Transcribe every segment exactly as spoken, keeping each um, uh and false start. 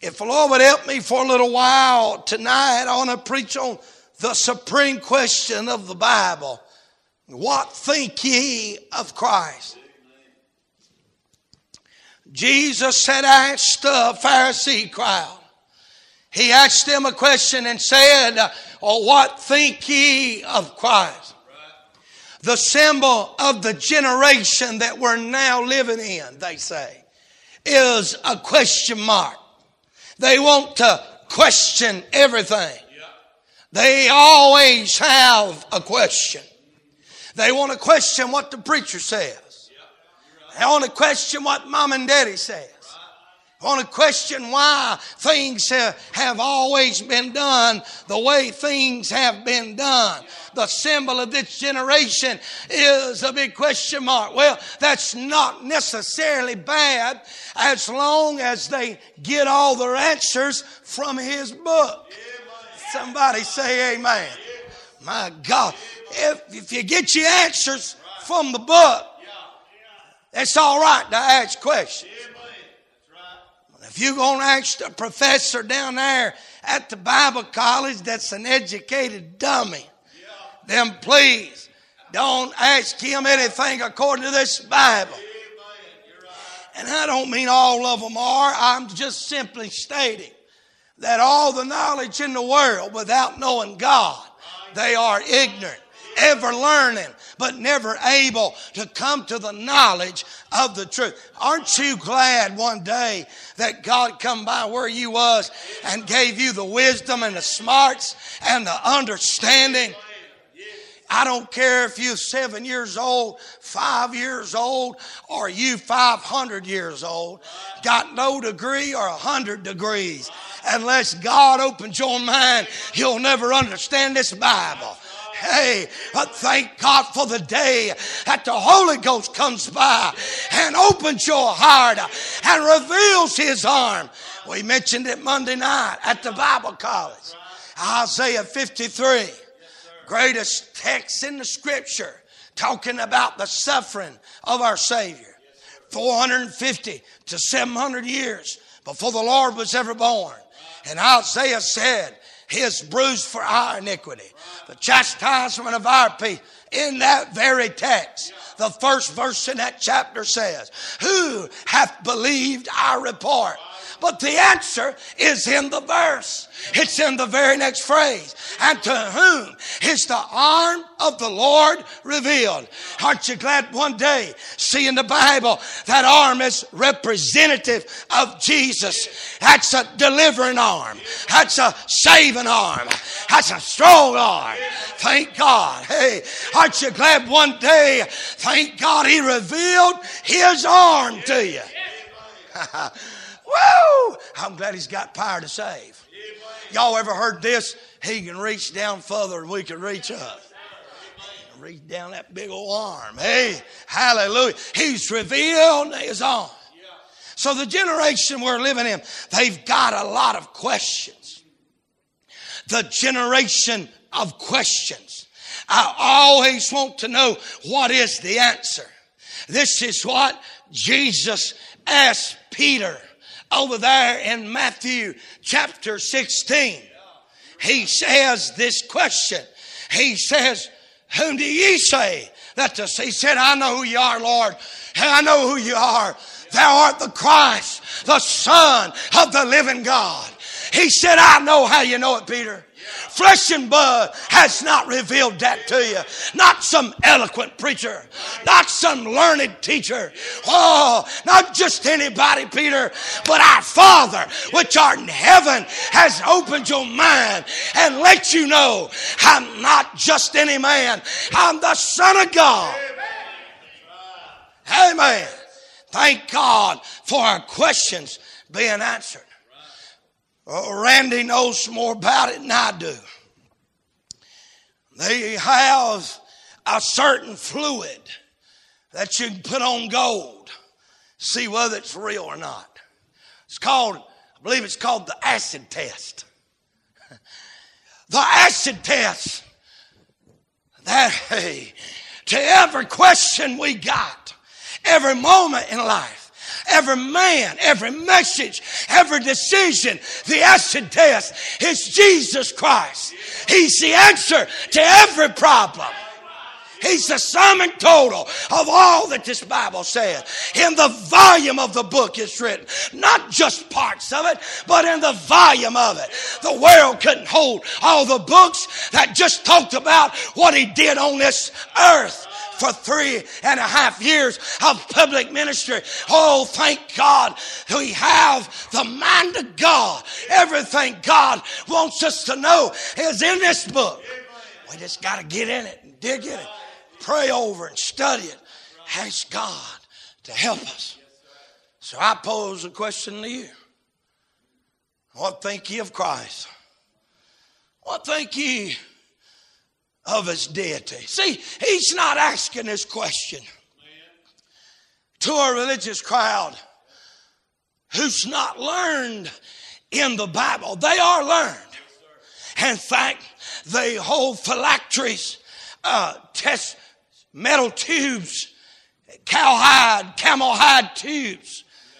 If the Lord would help me for a little while tonight, I want to preach on the supreme question of the Bible. What think ye of Christ? Jesus had asked the Pharisee crowd. He asked them a question and said, oh, what think ye of Christ? The symbol of the generation that we're now living in, they say, is a question mark. They want to question everything. They always have a question. They want to question what the preacher says. They want to question what mom and daddy says. They want to question why things have, have always been done the way things have been done. The symbol of this generation is a big question mark. Well, that's not necessarily bad as long as they get all their answers from His book. Somebody say amen. My God, if, if you get your answers from the book, it's all right to ask questions. If you're going to ask a professor down there at the Bible college that's an educated dummy, then please don't ask him anything according to this Bible. And I don't mean all of them are. I'm just simply stating that all the knowledge in the world without knowing God, they are ignorant, ever learning, but never able to come to the knowledge of the truth. Aren't you glad one day that God come by where you was and gave you the wisdom and the smarts and the understanding? I don't care if you're seven years old, five years old, or you five hundred years old, got no degree or a hundred degrees. Unless God opens your mind, you'll never understand this Bible. Hey, but thank God for the day that the Holy Ghost comes by and opens your heart and reveals His arm. We mentioned it Monday night at the Bible college. Isaiah fifty-three, greatest text in the Scripture, talking about the suffering of our Savior. four hundred fifty to seven hundred years before the Lord was ever born. And Isaiah said, He is bruised for our iniquity, the chastisement of our peace. In that very text, the first verse in that chapter says, who hath believed our report? But the answer is in the verse. It's in the very next phrase. And to whom is the arm of the Lord revealed? Aren't you glad one day, see in the Bible, that arm is representative of Jesus. That's a delivering arm. That's a saving arm. That's a strong arm. Thank God. Hey, aren't you glad one day, thank God He revealed His arm to you. Woo! I'm glad He's got power to save. Y'all ever heard this? He can reach down further than we can reach up. Reach down that big old arm. Hey, hallelujah. He's revealed His arm. So the generation we're living in, they've got a lot of questions. The generation of questions. I always want to know what is the answer. This is what Jesus asked Peter over there in Matthew chapter sixteen. He says this question. He says, whom do ye say that the, he said, I know who you are, Lord. I know who you are. Thou art the Christ, the Son of the living God. He said, I know how you know it, Peter. Flesh and blood has not revealed that to you. Not some eloquent preacher. Not some learned teacher. Oh, not just anybody, Peter. But our Father, which art in heaven, has opened your mind and let you know I'm not just any man. I'm the Son of God. Amen. Thank God for our questions being answered. Oh, Randy knows more about it than I do. They have a certain fluid that you can put on gold, see whether it's real or not. It's called, I believe it's called the acid test. The acid test. That, hey, to every question we got, every moment in life, every man, every message, every decision, the acid test is Jesus Christ. He's the answer to every problem. He's the sum and total of all that this Bible says. In the volume of the book it's written. Not just parts of it, but in the volume of it. The world couldn't hold all the books that just talked about what he did on this earth for three and a half years of public ministry. Oh, thank God we have the mind of God. Everything God wants us to know is in this book. We just got to get in it and dig in it. Pray over and study it. Ask God to help us. So I pose a question to you. What think ye of Christ? What think ye of his deity? See, he's not asking this question to a religious crowd who's not learned in the Bible. They are learned. In fact, they hold phylacteries, uh, test metal tubes, cowhide, camel hide tubes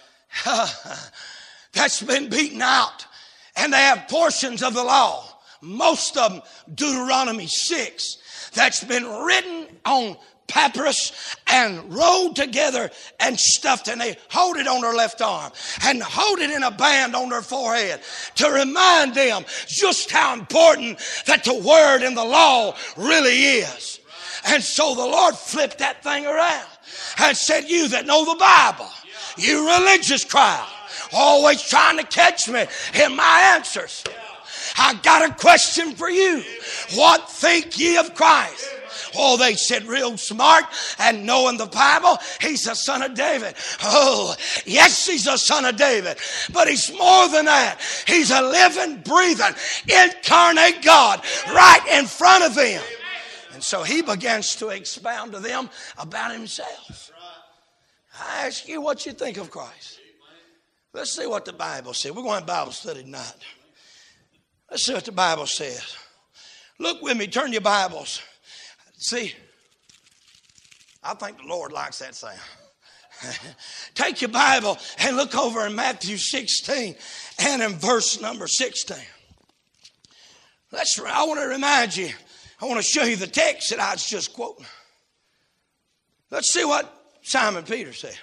that's been beaten out. And they have portions of the law, most of them Deuteronomy six, that's been written on papyrus and rolled together and stuffed, and they hold it on their left arm and hold it in a band on their forehead to remind them just how important that the word and the law really is. And so the Lord flipped that thing around and said, you that know the Bible, you religious crowd, always trying to catch me in my answers, I got a question for you. What think ye of Christ? Oh, they said real smart and knowing the Bible, he's the son of David. Oh, yes, he's the son of David. But he's more than that. He's a living, breathing, incarnate God right in front of them. And so he begins to expound to them about himself. I ask you what you think of Christ. Let's see what the Bible says. We're going to have Bible study tonight. Let's see what the Bible says. Look with me. Turn your Bibles. See, I think the Lord likes that sound. Take your Bible and look over in Matthew sixteen and in verse number sixteen. Let's, I want to remind you, I want to show you the text that I was just quoting. Let's see what Simon Peter said.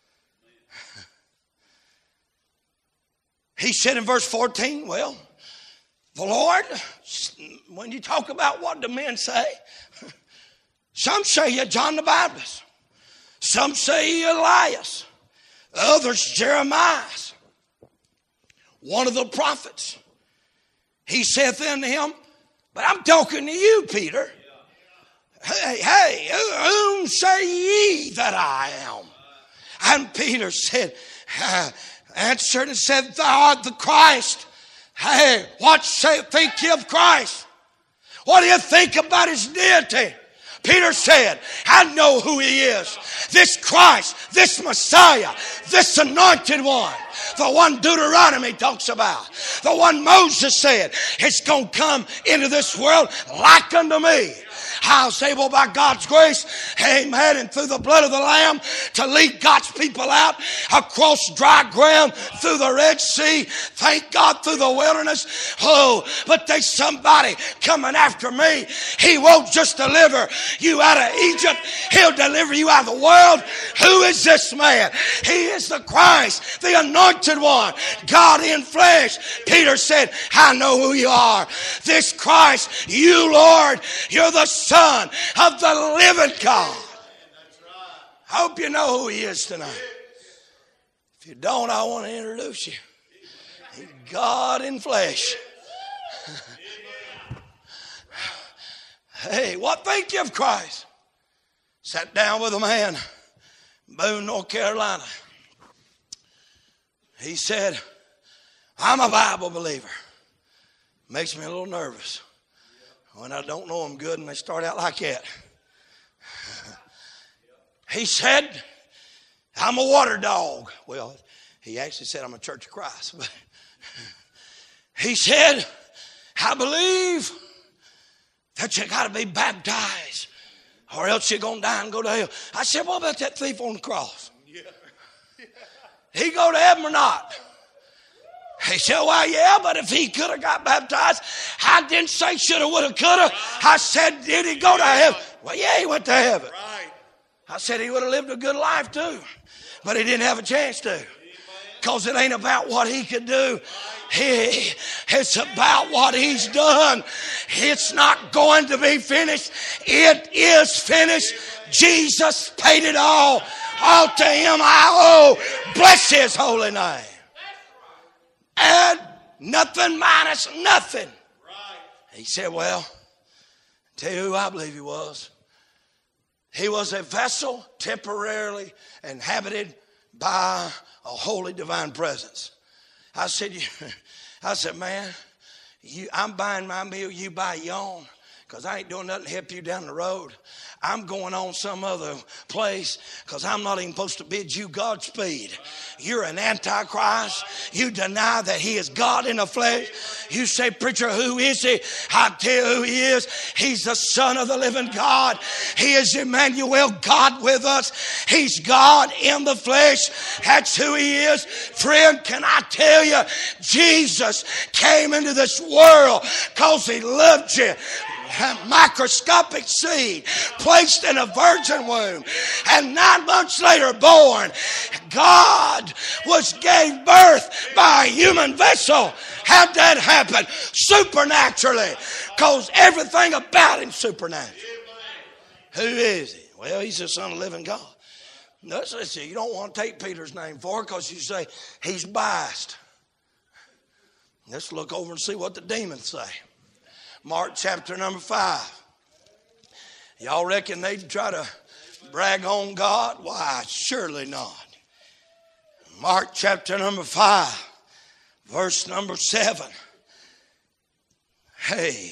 He said in verse fourteen, well, the Lord, when you talk about what the men say, some say you're John the Baptist. Some say you're Elias. Others Jeremiah, one of the prophets. He saith unto him, but I'm talking to you, Peter. Hey, hey, whom say ye that I am? And Peter said, uh, answered and said, thou art the Christ. Hey, what say, think ye of Christ? What do you think about his deity? Peter said, I know who he is. This Christ, this Messiah, this anointed one. The one Deuteronomy talks about. The one Moses said, it's going to come into this world like unto me. I was able by God's grace, amen, and through the blood of the Lamb to lead God's people out across dry ground through the Red Sea. Thank God through the wilderness. Oh, but there's somebody coming after me. He won't just deliver you out of Egypt. He'll deliver you out of the world. Who is this man? He is the Christ, the anointed one, God in flesh. Peter said, I know who you are. This Christ, you, Lord, you're the Son of the living God. I hope you know who he is tonight. If you don't, I want to introduce you. He's God in flesh. Hey, what think you of Christ? Sat down with a man in Boone, North Carolina. He said, I'm a Bible believer. Makes me a little nervous when I don't know them good and they start out like that. He said, I'm a water dog. Well, he actually said I'm a Church of Christ. But he said, I believe that you got to be baptized or else you're going to die and go to hell. I said, what about that thief on the cross? he go to heaven or not? He said, well, yeah, but if he could have got baptized, I didn't say shoulda, woulda, coulda. I said, did he go to heaven? Well, yeah, he went to heaven. I said he would have lived a good life too, but he didn't have a chance to, because it ain't about what he could do. He, it's about what he's done. It's not going to be finished. It is finished. Jesus paid it all. All to him I owe. Bless his holy name. And nothing minus nothing. He said, well, tell you who I believe he was. He was a vessel temporarily inhabited by a holy divine presence. I said, I said, man, you, I'm buying my meal, you buy your own, because I ain't doing nothing to help you down the road. I'm going on some other place because I'm not even supposed to bid you Godspeed. You're an antichrist. You deny that he is God in the flesh. You say, preacher, who is he? I tell you who he is. He's the Son of the living God. He is Emmanuel, God with us. He's God in the flesh. That's who he is. Friend, can I tell you, Jesus came into this world because he loved you. A microscopic seed placed in a virgin womb and nine months later born. God was gave birth by a human vessel. How'd that happen? Supernaturally, because everything about him supernatural. Who is he? Well, he's the Son of the living God. Notice this, you don't want to take Peter's name for it because you say he's biased. Let's look over and see what the demons say. Mark chapter number five. Y'all reckon they'd try to brag on God? Why, surely not. Mark chapter number five, verse number seven. Hey,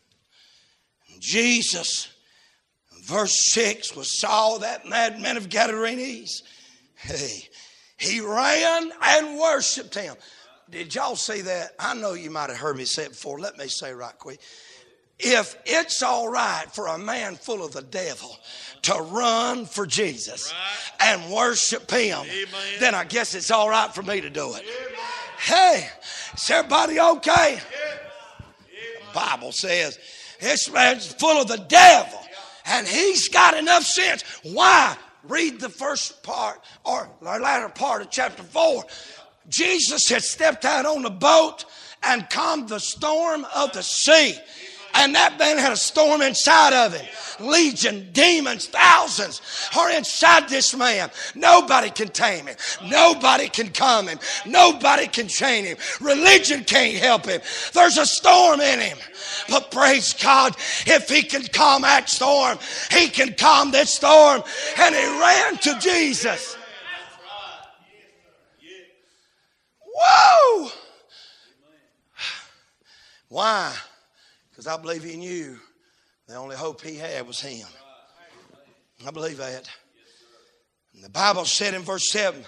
Jesus, verse six, was saw that madman of Gadarenes. Hey, he ran and worshiped him. Did y'all see that? I know you might have heard me say it before. Let me say right quick. If it's all right for a man full of the devil to run for Jesus and worship him, amen, then I guess it's all right for me to do it. Amen. Hey, is everybody okay? The Bible says this man's full of the devil and he's got enough sense. Why? Read the first part or the latter part of chapter four. Jesus had stepped out on the boat and calmed the storm of the sea. And that man had a storm inside of him. Legion, demons, thousands are inside this man. Nobody can tame him. Nobody can calm him. Nobody can chain him. Religion can't help him. There's a storm in him. But praise God, if he can calm that storm, he can calm this storm. And he ran to Jesus. Whoa! Why? Because I believe he knew the only hope he had was him. I believe that. And the Bible said in verse seven,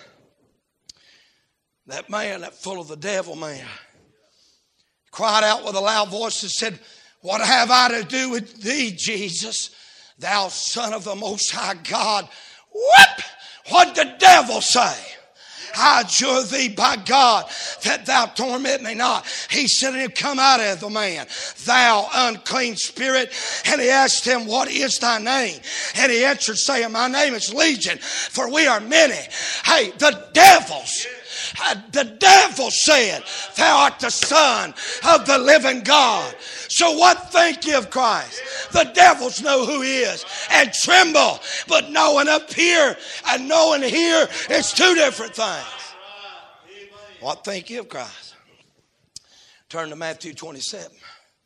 that man, that full of the devil man, cried out with a loud voice and said, what have I to do with thee, Jesus, thou Son of the Most High God? What? What'd the devil say? I adjure thee by God that thou torment me not. He said to him, come out of the man, thou unclean spirit. And he asked him, what is thy name? And he answered, saying, my name is Legion, for we are many. Hey, the devils. The devil said, thou art the Son of the living God. So what think ye of Christ? The devils know who he is and tremble. But knowing up here and knowing here, it's two different things. What think ye of Christ? Turn to Matthew twenty-seven.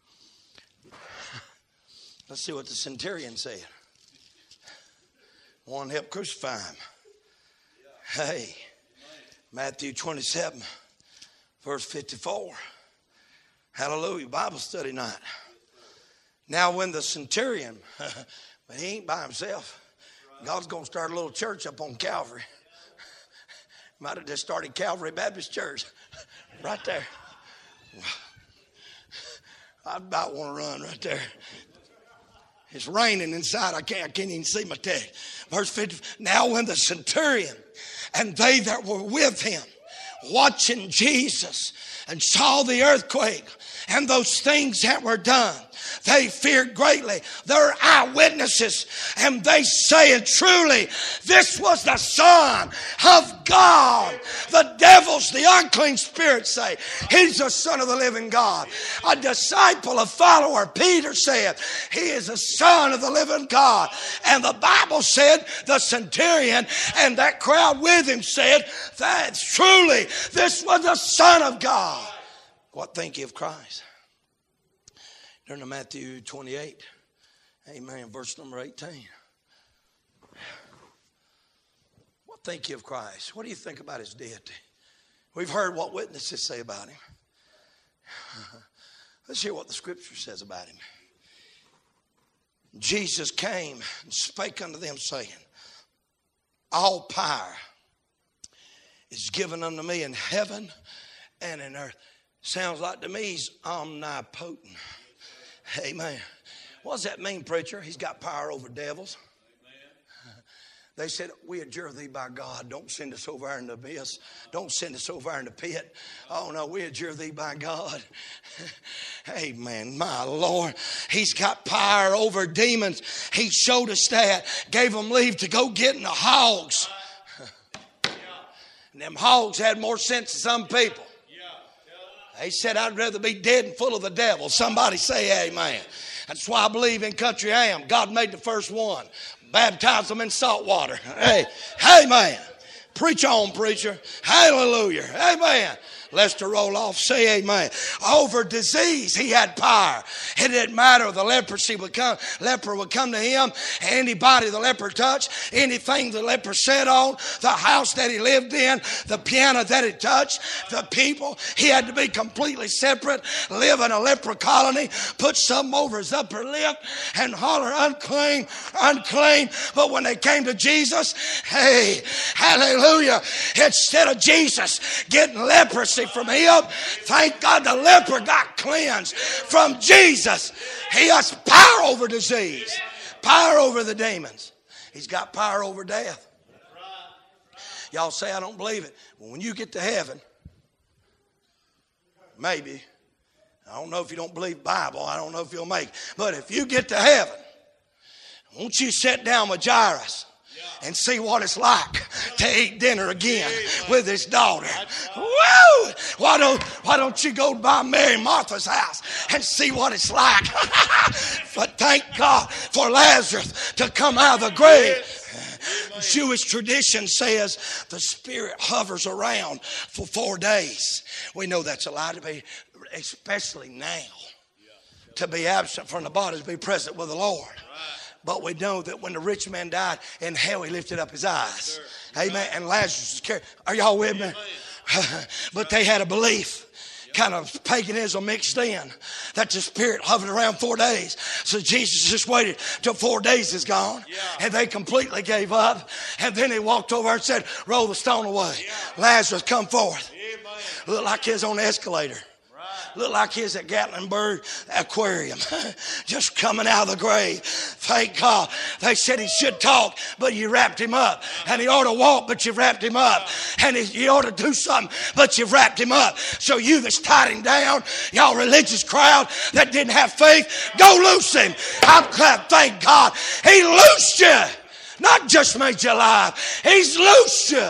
Let's see what the centurion said. One helped crucify him. Hey. Matthew twenty-seven, verse fifty-four. Hallelujah. Bible study night. Now when the centurion, but he ain't by himself. God's going to start a little church up on Calvary. Might have just started Calvary Baptist Church. Right there. I about want to run right there. It's raining inside. I can't, I can't even see my text. Verse fifty. Now when the centurion and they that were with him watching Jesus and saw the earthquake and those things that were done, they feared greatly. They're eyewitnesses, and they said, truly, this was the Son of God. The devils, the unclean spirits say, he's the Son of the living God. A disciple, a follower, Peter said, he is the Son of the living God. And the Bible said, the centurion and that crowd with him said, that truly, this was the Son of God. What think you of Christ? Turn to Matthew twenty-eight. Amen. Verse number eighteen. What think you of Christ? What do you think about his deity? We've heard what witnesses say about him. Let's hear what the scripture says about him. Jesus came and spake unto them, saying, all power is given unto me in heaven and in earth. Sounds like to me he's omnipotent. Amen. What does that mean, preacher? He's got power over devils. Amen. They said, we adjure thee by God. Don't send us over there in the abyss. Don't send us over there in the pit. Oh, no, we adjure thee by God. Amen. My Lord. He's got power over demons. He showed us that. Gave them leave to go get in the hogs. And them hogs had more sense than some people. He said, I'd rather be dead and full of the devil. Somebody say amen. That's why I believe in Country Am. God made the first one. Baptized them in salt water. Hey, amen. Preach on, preacher. Hallelujah. Amen. Lester Roloff, say amen. Over disease, he had power. It didn't matter. The leprosy would come, leper would come to him. Anybody the leper touched, anything the leper sat on, the house that he lived in, the piano that he touched, the people, he had to be completely separate, live in a leper colony, put something over his upper lip and holler, unclean, unclean. But when they came to Jesus, hey, hallelujah, instead of Jesus getting leprosy from him, thank God the leper got cleansed from Jesus. He has power over disease, power over the demons. He's got power over death. Y'all say I don't believe it. Well, when you get to heaven, maybe, I don't know if you don't believe the Bible, I don't know if you'll make it, but if you get to heaven, won't you sit down with Jairus and see what it's like to eat dinner again with his daughter? Woo! Why don't, why don't you go by Mary Martha's house and see what it's like? But thank God for Lazarus to come out of the grave. Jewish tradition says the spirit hovers around for four days. We know that's a lie, to be, especially now. To be absent from the body, to be present with the Lord. But we know that when the rich man died in hell, he lifted up his eyes. Amen. And Lazarus was carried. Are y'all with me? But they had a belief, kind of paganism mixed in, that the spirit hovered around four days. So Jesus just waited till four days is gone. And they completely gave up. And then he walked over and said, roll the stone away. Lazarus, come forth. Looked like he was on the escalator. Looked like he's at Gatlinburg Aquarium, just coming out of the grave. Thank God. They said he should talk, but you wrapped him up. And he ought to walk, but you wrapped him up. And he, he ought to do something, but you wrapped him up. So you that's tied him down, y'all religious crowd that didn't have faith, go loose him. I'm glad, thank God, he loosed you. Not just made you alive, he's loosed you.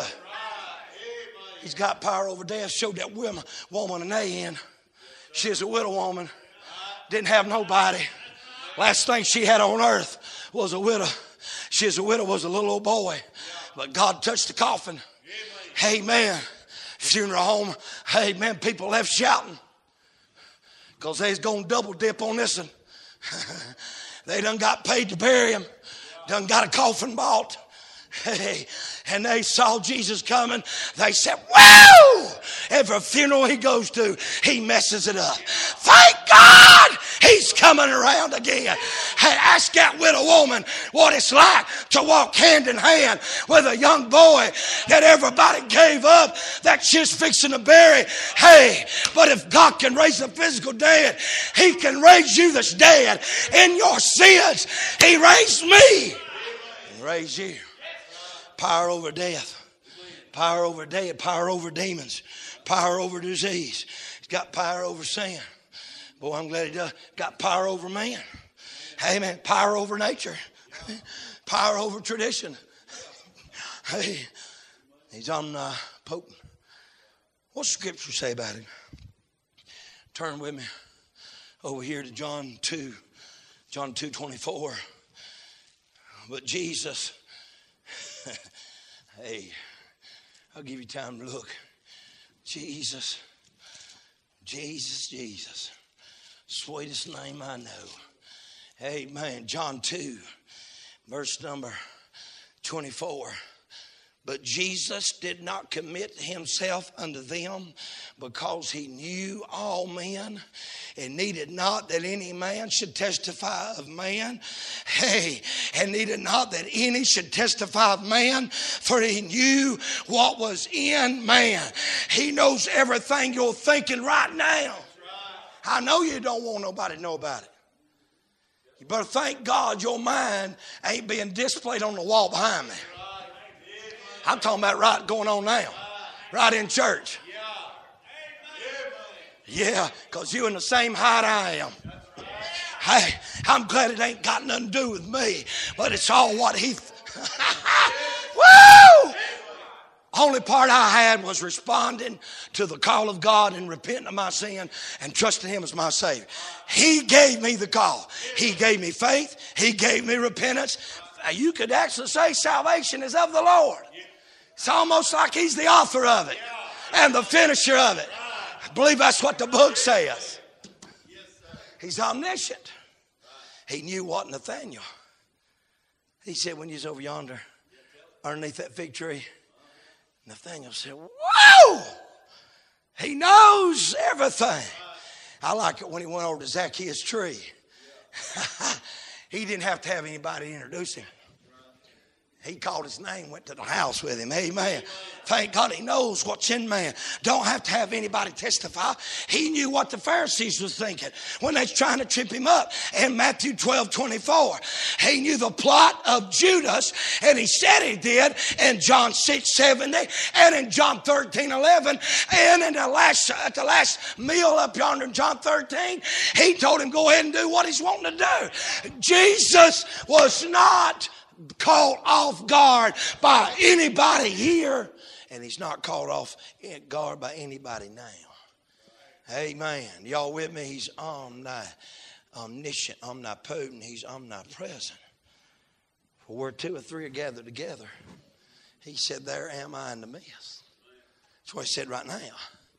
He's got power over death. Showed that woman, woman an A in. She was a widow woman, didn't have nobody. Last thing she had on earth was a widow. She was a widow, was a little old boy. But God touched the coffin. Amen. Funeral home. Amen. People left shouting because they was going to double dip on this one. They done got paid to bury him. Done got a coffin bought. Hey, and they saw Jesus coming. They said, whoa! Every funeral he goes to, he messes it up. Thank God He's coming around again. Hey, ask that widow woman what it's like to walk hand in hand with a young boy that everybody gave up, that she's fixing to bury. Hey, but if God can raise the physical dead, He can raise you that's dead in your sins. He raised me and raised you. Power over death. Power over death. Power over demons. Power over disease. He's got power over sin. Boy, I'm glad He does. Got power over man. Amen. Power over nature. Power over tradition. Hey, He's omnipotent. What's Scripture say about Him? Turn with me over here to John two. John two twenty-four. But Jesus, hey, I'll give you time to look. Jesus, Jesus, Jesus. Sweetest name I know. Amen. John two, verse number twenty-four. But Jesus did not commit Himself unto them, because He knew all men, and needed not that any man should testify of man. Hey, and needed not that any should testify of man, for He knew what was in man. He knows everything you're thinking right now. I know you don't want nobody to know about it. You better thank God your mind ain't being displayed on the wall behind me. I'm talking about right going on now. Right in church. Yeah, because you're in the same height I am. Hey, I'm glad it ain't got nothing to do with me, but it's all what He... Woo! Only part I had was responding to the call of God and repenting of my sin and trusting Him as my Savior. He gave me the call. He gave me faith. He gave me repentance. You could actually say salvation is of the Lord. It's almost like He's the author of it and the finisher of it. I believe that's what the book says. He's omniscient. He knew what Nathaniel. He said when he was over yonder underneath that fig tree, Nathaniel said, whoa! He knows everything. I like it when he went over to Zacchaeus' tree. He didn't have to have anybody introduce him. He called his name, went to the house with him. Amen. Thank God He knows what's in man. Don't have to have anybody testify. He knew what the Pharisees was thinking when they was trying to trip Him up. In Matthew twelve twenty-four, He knew the plot of Judas, and He said He did in John six seventy and in John thirteen eleven, and in the last at the last meal up yonder in John thirteen, He told him go ahead and do what he's wanting to do. Jesus was not caught off guard by anybody here, and He's not caught off guard by anybody now. Amen. Y'all with me? He's omni, omniscient, omnipotent. He's omnipresent. For where two or three are gathered together, He said, there am I in the midst. That's what He said right now.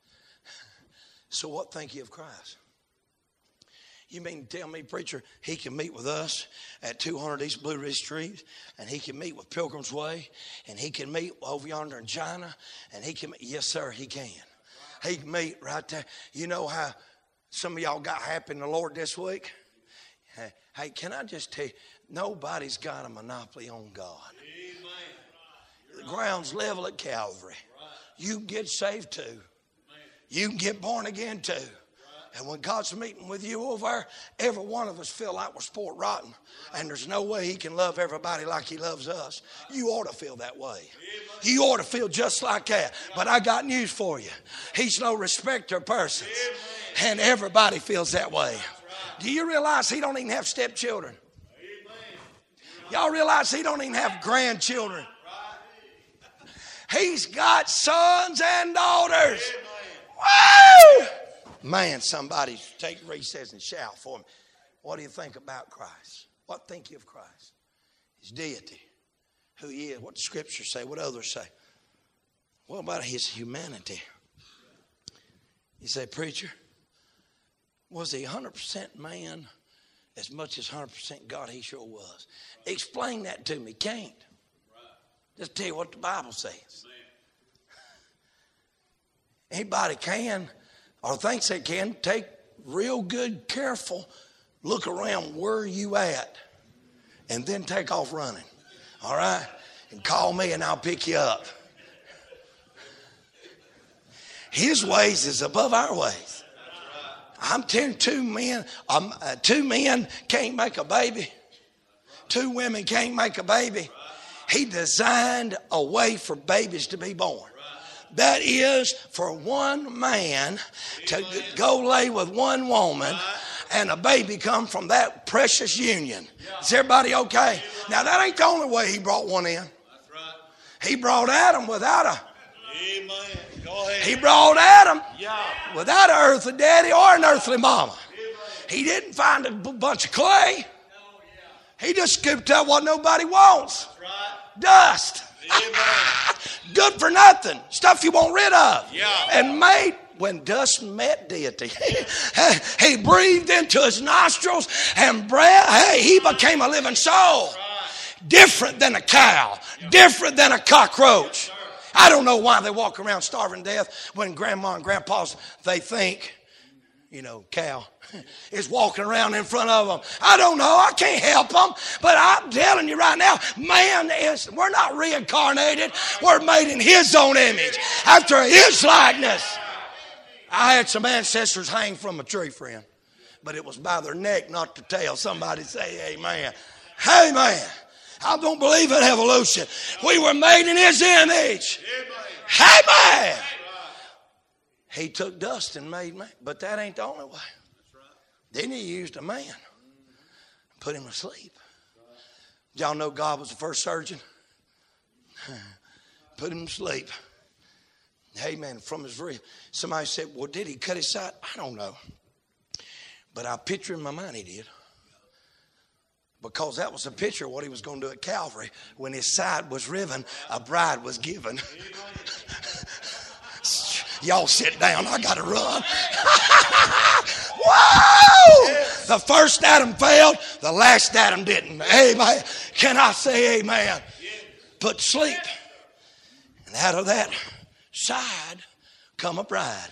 So what think you of Christ? You mean to tell me, preacher, He can meet with us at two hundred East Blue Ridge Street, and He can meet with Pilgrim's Way, and He can meet over yonder in China, and He can, yes sir, He can. He can meet right there. You know how some of y'all got happy in the Lord this week? Hey, can I just tell you, nobody's got a monopoly on God. The ground's level at Calvary. You can get saved too. You can get born again too. And when God's meeting with you over there, every one of us feel like we're sport rotten. And there's no way He can love everybody like He loves us. You ought to feel that way. You ought to feel just like that. But I got news for you. He's no respecter of persons. And everybody feels that way. Do you realize He don't even have stepchildren? Y'all realize He don't even have grandchildren? He's got sons and daughters. Woo! Man, somebody take recess and shout for me. What do you think about Christ? What think you of Christ? His deity, who He is, what the Scriptures say, what others say. What about His humanity? You say, preacher, was He one hundred percent man as much as one hundred percent God? He sure was. Explain that to me. Can't. Just tell you what the Bible says. Anybody can or thinks they can take real good, careful look around where you at and then take off running. All right? And call me and I'll pick you up. His ways is above our ways. I'm telling two men, um, uh, two men can't make a baby. Two women can't make a baby. He designed a way for babies to be born. That is for one man to go lay with one woman and a baby come from that precious union. Is everybody okay? Now that ain't the only way he brought one in. He brought Adam without a Amen. Go ahead. He brought Adam Yeah. without an earthly daddy or an earthly mama. He didn't find a b- bunch of clay. He just scooped up what nobody wants. Right. Dust. Amen. Good for nothing. Stuff you want rid of. Yeah. And made when dust met deity. He breathed into his nostrils and breath. Hey, he became a living soul. Different than a cow. Different than a cockroach. I don't know why they walk around starving to death when grandma and grandpa's, they think, you know, cow is walking around in front of them. I don't know. I can't help them. But I'm telling you right now, man is, we're not reincarnated. We're made in his own image, after his likeness. I had some ancestors hang from a tree, friend, but it was by their neck, not the tail. Somebody say amen. Amen. I don't believe in evolution. We were made in his image. Amen. He took dust and made man. But that ain't the only way. Then he used a man. Put him to sleep. Y'all know God was the first surgeon? Put him to sleep. Amen. From his rib. Somebody said, well, did he cut his side? I don't know. But I picture in my mind he did. Because that was a picture of what he was going to do at Calvary. When his side was riven, a bride was given. Y'all sit down. I got to run. Whoa! The first Adam failed. The last Adam didn't. Amen. Can I say amen? Put sleep. And out of that side come a bride.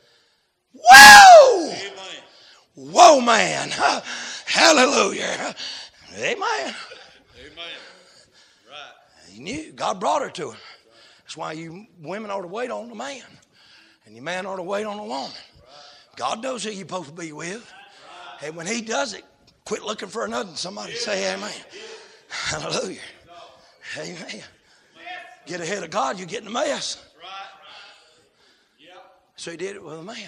Whoa! Whoa, man. Hallelujah. Amen. Amen. Right. He knew. God brought her to him. That's why you women ought to wait on the man. And your man ought to wait on the woman. God knows who you're supposed to be with. And when he does it, quit looking for another. Somebody say amen. Hallelujah. Amen. Get ahead of God, you get in a mess. So he did it with a man.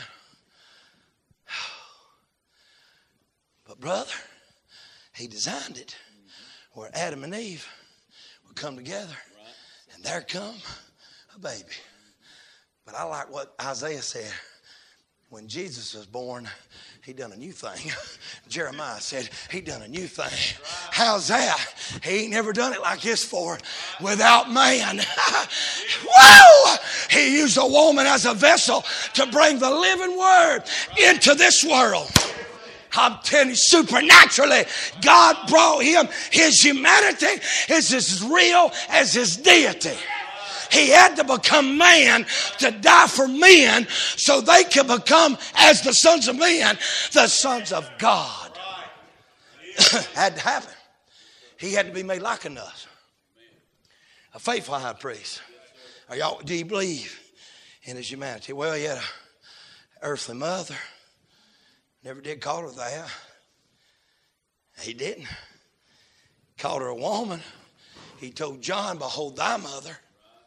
But brother, he designed it where Adam and Eve would come together. And there come a baby. But I like what Isaiah said. When Jesus was born, he done a new thing. Jeremiah said he done a new thing. How's that? He ain't never done it like this before without man. Whoa! He used a woman as a vessel to bring the living word into this world. I'm telling you, supernaturally, God brought him. His humanity is as real as his deity. He had to become man to die for men so they could become, as the sons of men, the sons of God. Had to happen. He had to be made like us. A faithful high priest. Are y'all, do you believe in his humanity? Well, he had an earthly mother. Never did call her that. He didn't. Called her a woman. He told John, behold thy mother.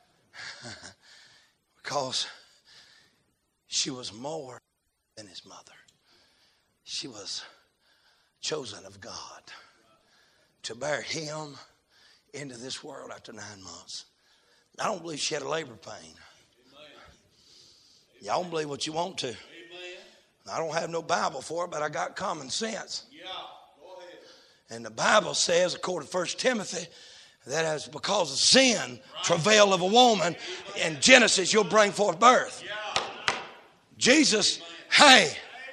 Because she was more than his mother. She was chosen of God to bear him into this world after nine months. I don't believe she had a labor pain. Y'all don't believe what you want to. I don't have no Bible for it, but I got common sense. Yeah, go ahead. And the Bible says, according to First Timothy, that as because of sin, travail of a woman, in Genesis, you'll bring forth birth. Jesus, hey.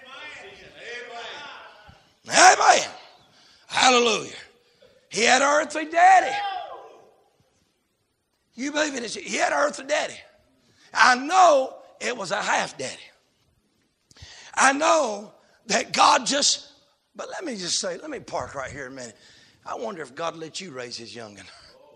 Amen. Hallelujah. He had an earthly daddy. You believe in this? He had an earthly daddy. I know it was a half daddy. I know that God just But let me just say, let me park right here a minute. I wonder if God let you raise his young'un.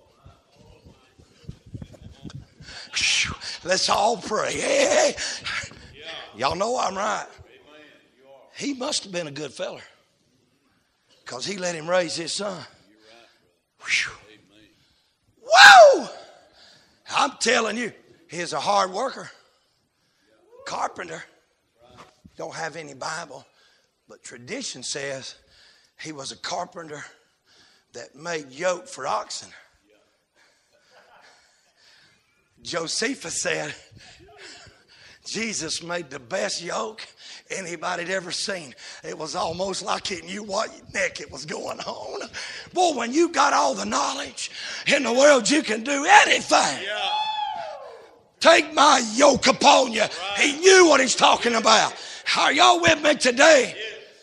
Let's all pray. Hey, hey. Y'all know I'm right. He must have been a good feller, because he let him raise his son. Whew. Whoa! I'm telling you, he's a hard worker. Carpenter. Don't have any Bible, but tradition says he was a carpenter that made yoke for oxen. Josephus said Jesus made the best yoke anybody'd ever seen. It was almost like it knew what neck it was going on. Boy, when you got all the knowledge in the world, you can do anything. Yeah. Take my yoke upon you. Right. He knew what he's talking about. Are y'all with me today?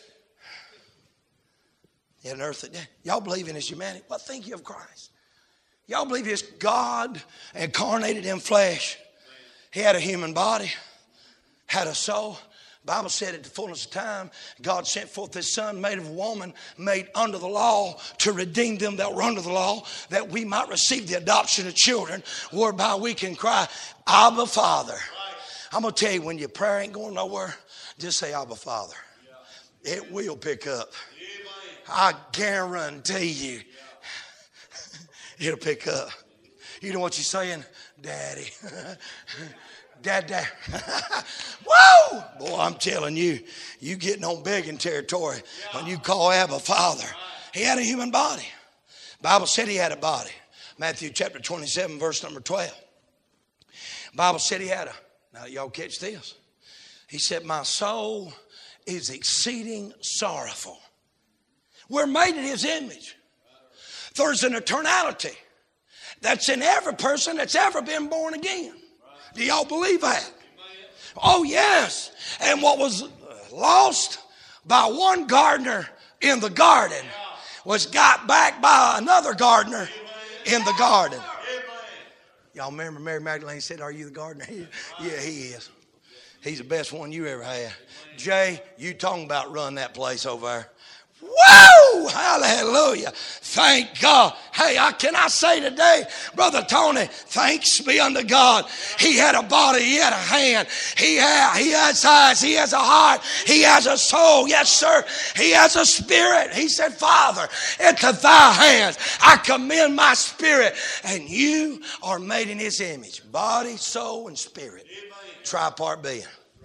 Yeah. In earth, y'all believe in his humanity? What think you of Christ? Y'all believe he's God incarnated in flesh? He had a human body, had a soul. The Bible said at the fullness of time, God sent forth his son, made of a woman, made under the law, to redeem them that were under the law, that we might receive the adoption of children, whereby we can cry, Abba, Father. I'm going to tell you, when your prayer ain't going nowhere, just say, Abba, Father. It will pick up. I guarantee you, it'll pick up. You know what you're saying? Daddy. Dad, dad. Whoa! Boy, I'm telling you, you getting on begging territory when you call Abba Father. He had a human body. Bible said he had a body. Matthew chapter twenty-seven, verse number twelve. Bible said he had a, now y'all catch this. He said, my soul is exceeding sorrowful. We're made in his image. There's an eternality that's in every person that's ever been born again. Do y'all believe that? Oh, yes. And what was lost by one gardener in the garden was got back by another gardener in the garden. Y'all remember Mary Magdalene said, are you the gardener? Yeah, he is. He's the best one you ever had. Jay, you talking about run that place over there. Whoa! Hallelujah. Thank God. Hey, I, can I say today, Brother Tony, thanks be unto God. He had a body. He had a hand. He, had, he has eyes. He has a heart. He has a soul. Yes, sir. He has a spirit. He said, Father, into thy hands I commend my spirit. And you are made in his image. Body, soul, and spirit. Tripart being.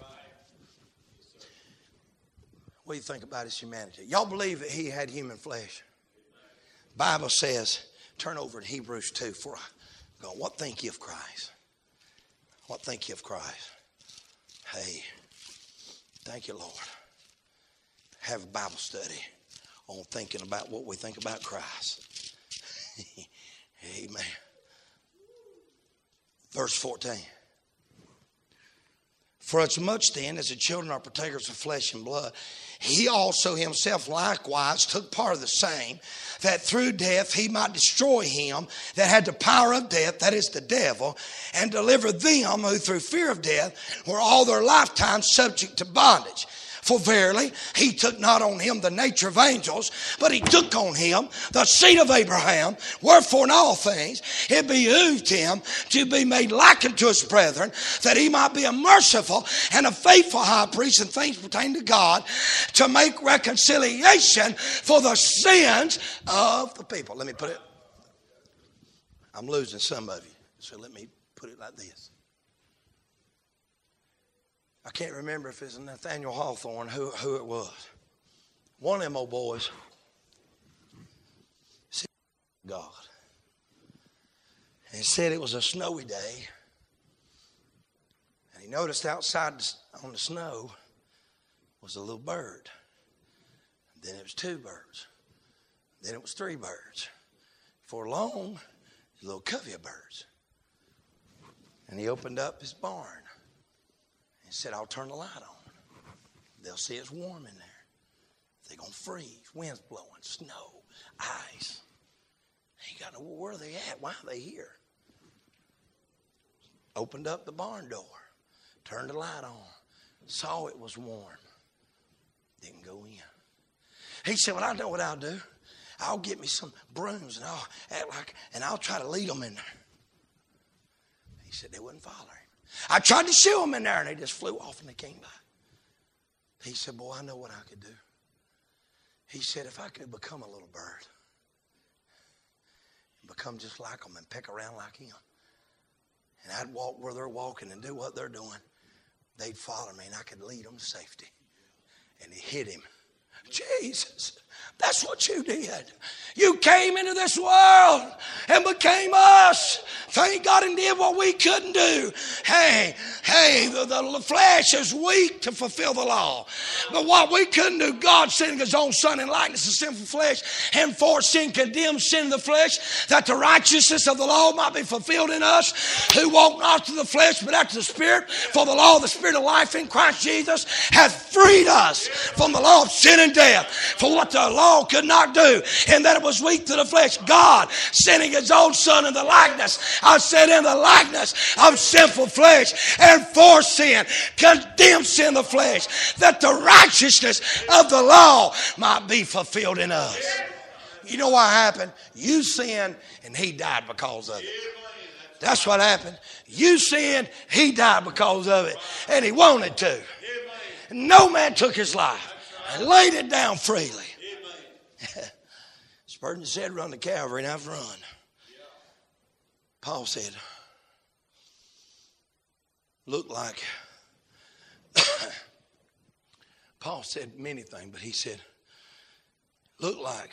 What do you think about his humanity? Y'all believe that he had human flesh? Bible says, turn over to Hebrews two for I go, what think you of Christ? What think you of Christ? Hey, thank you, Lord. Have a Bible study on thinking about what we think about Christ. Amen. Verse fourteen. For as much then as the children are partakers of flesh and blood, he also himself likewise took part of the same, that through death he might destroy him that had the power of death, that is the devil, and deliver them who through fear of death were all their lifetime subject to bondage. For verily, he took not on him the nature of angels, but he took on him the seed of Abraham. Wherefore in all things it behooved him to be made like unto his brethren, that he might be a merciful and a faithful high priest in things pertaining to God, to make reconciliation for the sins of the people. Let me put it. I'm losing some of you, so let me put it like this. I can't remember if it's Nathaniel Hawthorne, who, who it was. One of them old boys said, God. And he said it was a snowy day. And he noticed outside on the snow was a little bird. Then it was two birds. Then it was three birds. For long, a little covey of birds. And he opened up his barn. He said, I'll turn the light on. They'll see it's warm in there. They're going to freeze. Wind's blowing, snow, ice. He got to know, where are they at? Why are they here? Opened up the barn door. Turned the light on. Saw it was warm. Didn't go in. He said, well, I know what I'll do. I'll get me some brooms and I'll act like, and I'll try to lead them in there. He said they wouldn't follow him. I tried to shoo them in there and they just flew off and they came back. He said, boy, I know what I could do. He said, if I could become a little bird, become just like them and peck around like him, and I'd walk where they're walking and do what they're doing, they'd follow me and I could lead them to safety. And he hit him. Jesus, that's what you did. You came into this world and became us. Thank God and did what we couldn't do. Hey, hey, the, the flesh is weak to fulfill the law. But what we couldn't do, God sending his own Son in likeness of sinful flesh, and for sin condemned sin in the flesh, that the righteousness of the law might be fulfilled in us, who walk not to the flesh but after the Spirit. For the law of the Spirit of life in Christ Jesus hath freed us from the law of sin and death. For what the law could not do, and that it was weak to the flesh, God sending his own Son in the likeness, I said in the likeness of sinful flesh, and for sin, condemned sin in the flesh, that the righteousness of the law might be fulfilled in us. You know what happened? You sinned and he died because of it. That's what happened. You sinned, he died because of it. And he wanted to. No man took his life and laid it down freely. Spurgeon said, run to Calvary, and I've run. Paul said, look like, Paul said many things, but he said, look like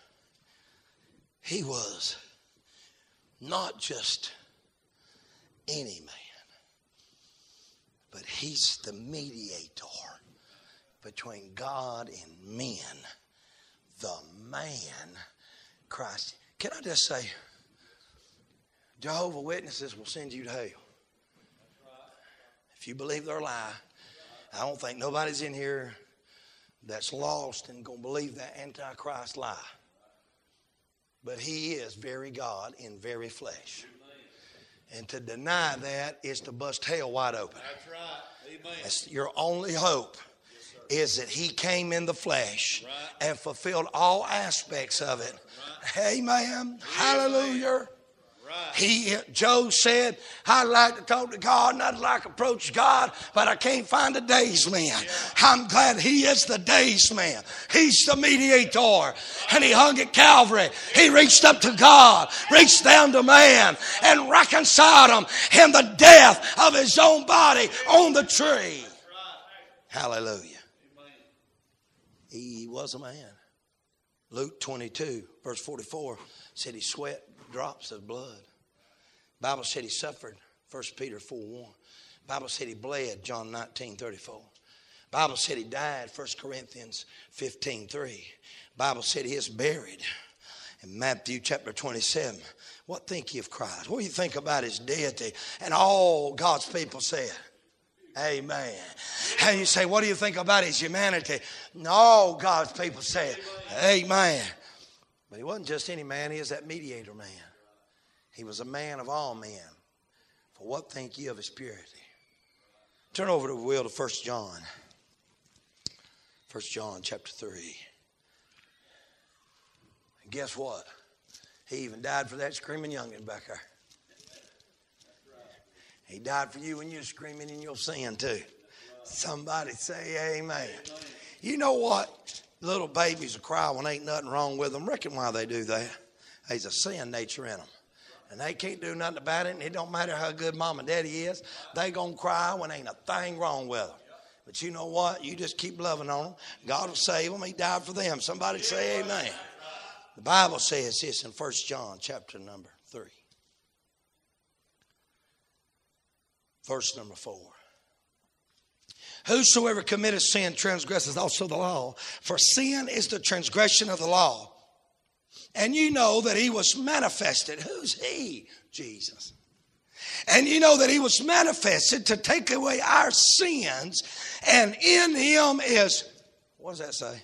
he was not just any man, but he's the mediator between God and men, the man, Christ. Can I just say, Jehovah's Witnesses will send you to hell. If you believe their lie, I don't think nobody's in here that's lost and going to believe that Antichrist lie. But he is very God in very flesh. And to deny that is to bust hell wide open. That's right. Amen. That's your only hope. Is that he came in the flesh right. and fulfilled all aspects of it. Right. Amen. Hallelujah. Right. He, Job said, I'd like to talk to God and I'd like to approach God, but I can't find a days man. Yeah. I'm glad he is the days man. He's the mediator. Right. And he hung at Calvary. He reached up to God, reached down to man, and reconciled him in the death of his own body on the tree. Right. Hallelujah. He was a man. Luke twenty-two, verse forty-four, said he sweat drops of blood. Bible said he suffered, First Peter four one. Bible said he bled, John nineteen thirty-four. Bible said he died, First Corinthians fifteen three. Bible said he is buried. In Matthew chapter twenty-seven, what think ye of Christ? What do you think about his deity? And all God's people said, amen. And you say, what do you think about his humanity? No, God's people said, amen. But he wasn't just any man. He is that mediator man. He was a man of all men. For what think ye of his purity? Turn over to will to First John. First John chapter three. And guess what? He even died for that screaming youngin' back there. He died for you when you're screaming in your sin too. Somebody say amen. You know what? Little babies will cry when ain't nothing wrong with them. Reckon why they do that. There's a sin nature in them. And they can't do nothing about it. And it don't matter how good mom and daddy is. They gonna cry when ain't a thing wrong with them. But you know what? You just keep loving on them. God will save them. He died for them. Somebody say amen. The Bible says this in First John chapter number three. Verse number four. Whosoever committeth sin transgresses also the law. For sin is the transgression of the law. And you know that he was manifested. Who's he? Jesus. And you know that he was manifested to take away our sins. And in him is, what does that say?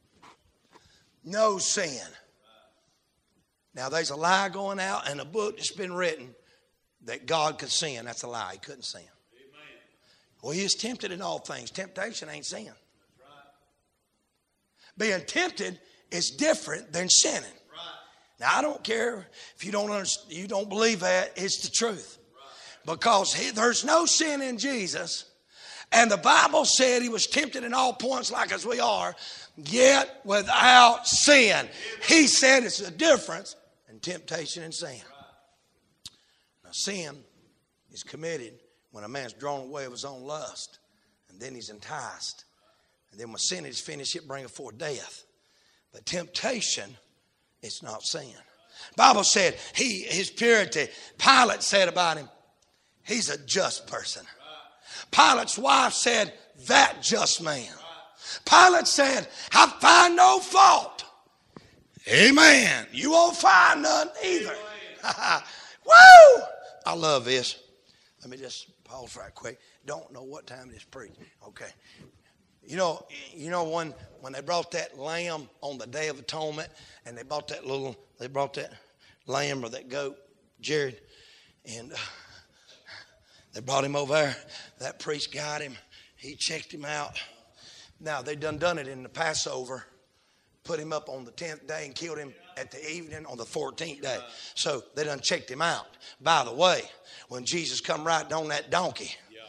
No sin. Now there's a lie going out and a book that's been written that God could sin. That's a lie. He couldn't sin. Well, he is tempted in all things. Temptation ain't sin. Being tempted is different than sinning. Now, I don't care if you don't understand, you don't believe that. It's the truth. Because he, there's no sin in Jesus. And the Bible said he was tempted in all points like as we are, yet without sin. He said it's a difference in temptation and sin. Now, sin is committed when a man's drawn away of his own lust. And then he's enticed. And then when sin is finished, it bringeth forth death. But temptation, it's not sin. Bible said he his purity. Pilate said about him, he's a just person. Pilate's wife said, that just man. Pilate said, I find no fault. Amen. You won't find none either. Woo! I love this. Let me just pause right quick. Don't know what time it is preaching. Okay. You know, you know when when they brought that lamb on the Day of Atonement, and they brought that little, they brought that lamb or that goat, Jared, and uh, they brought him over there. That priest got him. He checked him out. Now they done done it in the Passover, put him up on the tenth day and killed him at the evening on the fourteenth day. So they done checked him out. By the way, when Jesus come riding on that donkey.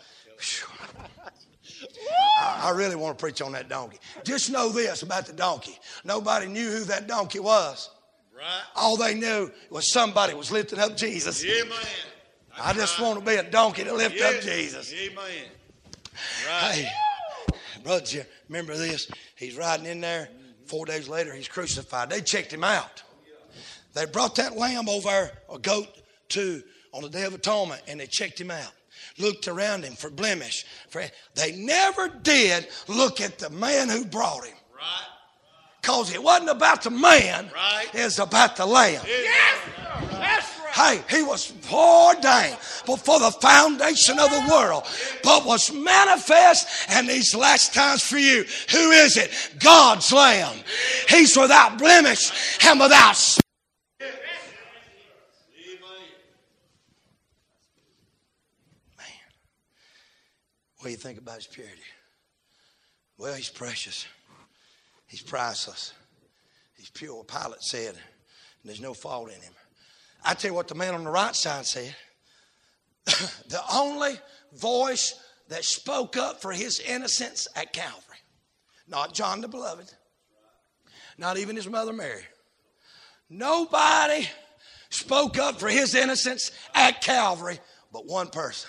I really want to preach on that donkey. Just know this about the donkey. Nobody knew who that donkey was. Right. All they knew was somebody was lifting up Jesus. Amen. I just want to be a donkey to lift Yeah. up Jesus. Amen. Right. Hey, brother, Jer- remember this? He's riding in there. Four days later, he's crucified. They checked him out. They brought that lamb over, or goat, too, on the Day of Atonement, and they checked him out. Looked around him for blemish. For, they never did look at the man who brought him. Right. Because it wasn't about the man. Right. It was about the lamb. Yes. That's right. Hey, he was foreordained before the foundation of the world, but was manifest in these last times for you. Who is it? God's Lamb. He's without blemish and without sin. What do you think about his purity? Well, he's precious. He's priceless. He's pure. Pilate said, and there's no fault in him. I tell you what the man on the right side said. The only voice that spoke up for his innocence at Calvary. Not John the Beloved. Not even his mother Mary. Nobody spoke up for his innocence at Calvary but one person.